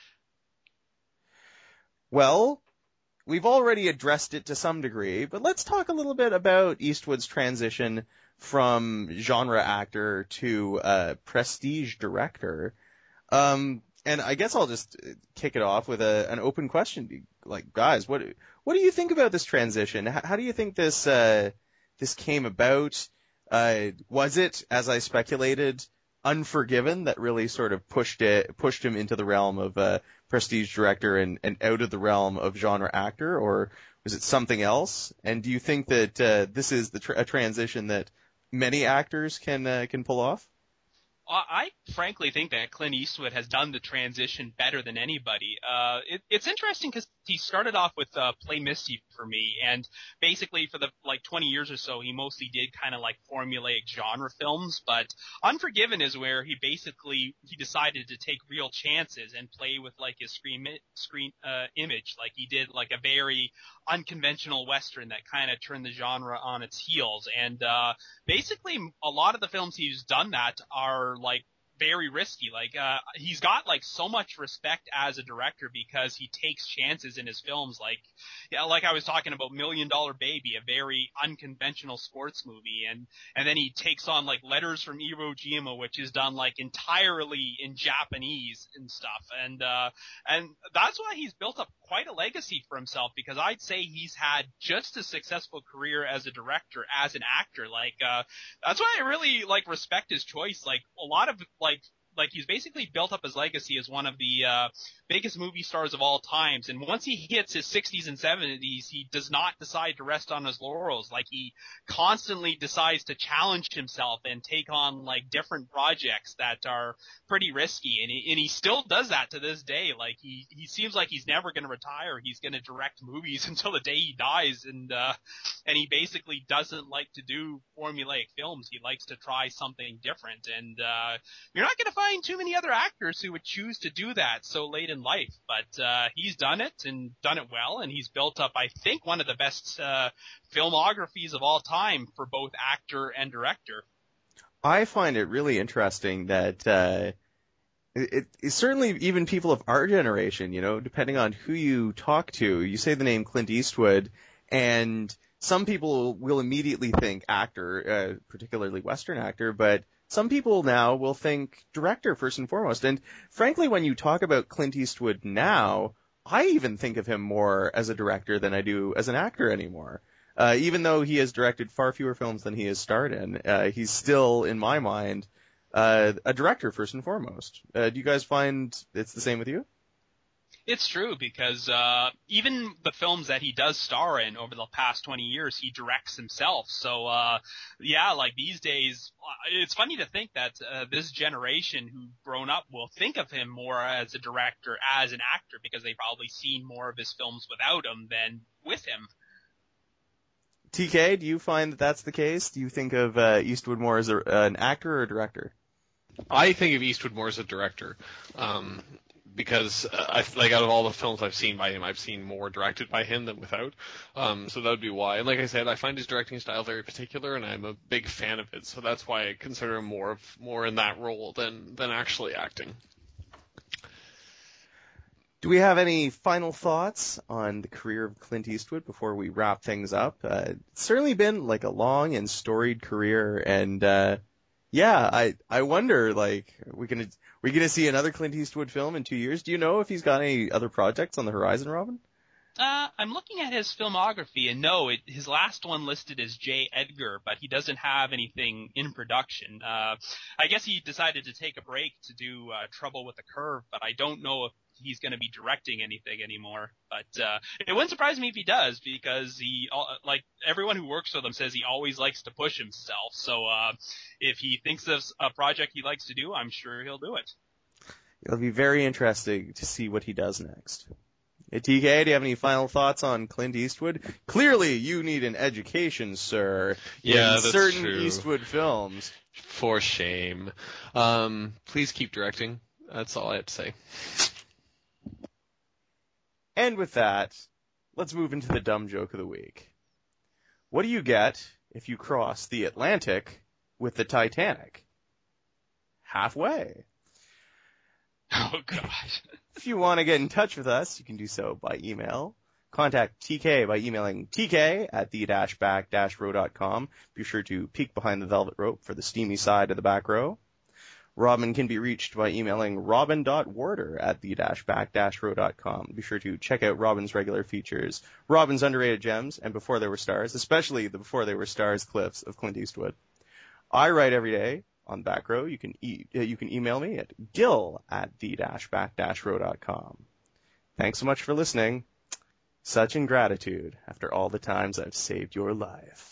Well, we've already addressed it to some degree, but let's talk a little bit about Eastwood's transition from genre actor to prestige director. And I guess I'll just kick it off with an open question. Like, guys, what do you think about this transition? How do you think this came about? Was it, as I speculated, Unforgiven that really sort of pushed him into the realm of prestige director and out of the realm of genre actor, or is it something else? And do you think that this is a transition that many actors can pull off? I frankly think that Clint Eastwood has done the transition better than anybody. It's interesting because he started off with Play Misty for me, and basically for the 20 years or so, he mostly did kind of like formulaic genre films. But Unforgiven is where he decided to take real chances and play with like his screen image. Like he did like a very unconventional Western that kind of turned the genre on its heels. And basically a lot of the films he's done that are like very risky. Like he's got like so much respect as a director because he takes chances in his films. Like I was talking about $1 Million Baby, a very unconventional sports movie, and then he takes on like Letters from Iwo Jima, which is done like entirely in Japanese and stuff. And that's why he's built up quite a legacy for himself, because I'd say he's had just as successful career as a director as an actor. Like that's why I really like respect his choice. Like a lot of like he's basically built up his legacy as one of the biggest movie stars of all times. And once he hits his 60s and 70s, he does not decide to rest on his laurels. Like he constantly decides to challenge himself and take on like different projects that are pretty risky. And he still does that to this day. Like he seems like he's never going to retire. He's going to direct movies until the day he dies. And he basically doesn't like to do formulaic films. He likes to try something different. And you're not going to find too many other actors who would choose to do that so late in life, but he's done it and done it well, and he's built up, I think, one of the best filmographies of all time for both actor and director. I find it really interesting that it's certainly even people of our generation, you know, depending on who you talk to, you say the name Clint Eastwood, and some people will immediately think actor, particularly Western actor, but some people now will think director first and foremost. And frankly, when you talk about Clint Eastwood now, I even think of him more as a director than I do as an actor anymore. Even though he has directed far fewer films than he has starred in, he's still, in my mind, a director first and foremost. Do you guys find it's the same with you? It's true, because even the films that he does star in over the past 20 years, he directs himself. So, yeah, like these days, it's funny to think that this generation who've grown up will think of him more as a director, as an actor, because they've probably seen more of his films without him than with him. TK, do you find that that's the case? Do you think of Eastwood more as an actor or a director? I think of Eastwood more as a director. Because out of all the films I've seen by him, I've seen more directed by him than without. So that would be why. And like I said, I find his directing style very particular, and I'm a big fan of it. So that's why I consider him more in that role than actually acting. Do we have any final thoughts on the career of Clint Eastwood before we wrap things up? It's certainly been like a long and storied career, and yeah, I wonder, like, we're gonna see another Clint Eastwood film in 2 years. Do you know if he's got any other projects on the horizon, Robin? I'm looking at his filmography, and no, his last one listed is J. Edgar, but he doesn't have anything in production. I guess he decided to take a break to do Trouble with the Curve, but I don't know if he's going to be directing anything anymore. But it wouldn't surprise me if he does, because he, like everyone who works with him says, he always likes to push himself. So if he thinks of a project he likes to do, I'm sure he'll do it. It'll be very interesting to see what he does next. Hey, TK, do you have any final thoughts on Clint Eastwood? Clearly, you need an education, sir. Yeah, in that's certain true. Eastwood films. For shame. Please keep directing. That's all I have to say. And with that, let's move into the dumb joke of the week. What do you get if you cross the Atlantic with the Titanic? Halfway. Oh, gosh. If you want to get in touch with us, you can do so by email. Contact TK by emailing tk@the-back-row.com. Be sure to peek behind the velvet rope for the steamy side of the back row. Robin can be reached by emailing robin.warder@the-back-row.com. Be sure to check out Robin's regular features, Robin's Underrated Gems, and Before They Were Stars, especially the Before They Were Stars clips of Clint Eastwood. I write every day on Back Row. You can email me at gill@the-back-row.com. Thanks so much for listening. Such ingratitude after all the times I've saved your life.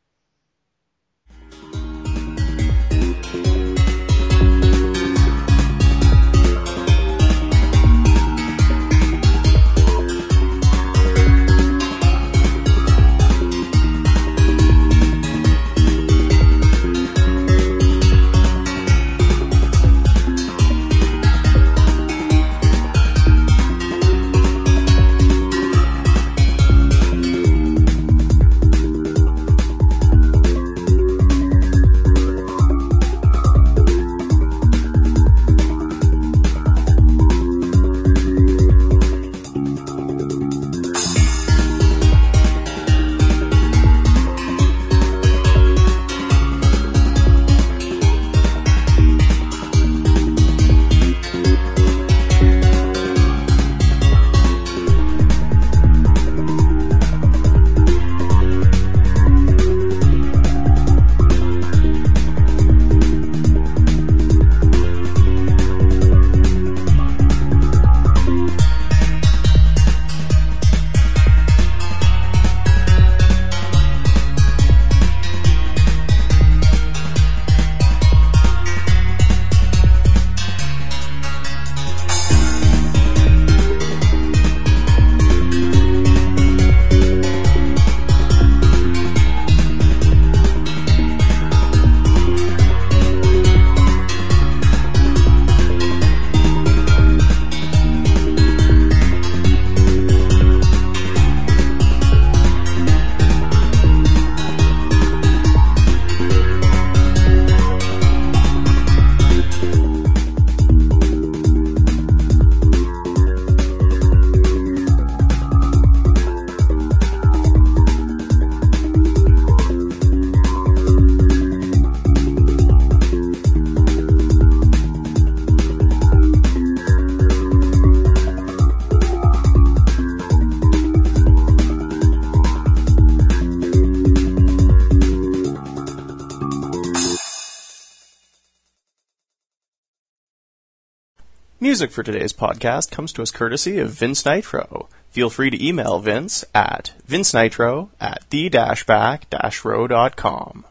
Music for today's podcast comes to us courtesy of Vince Nitro. Feel free to email Vince at vincenitro@the-back-row.com.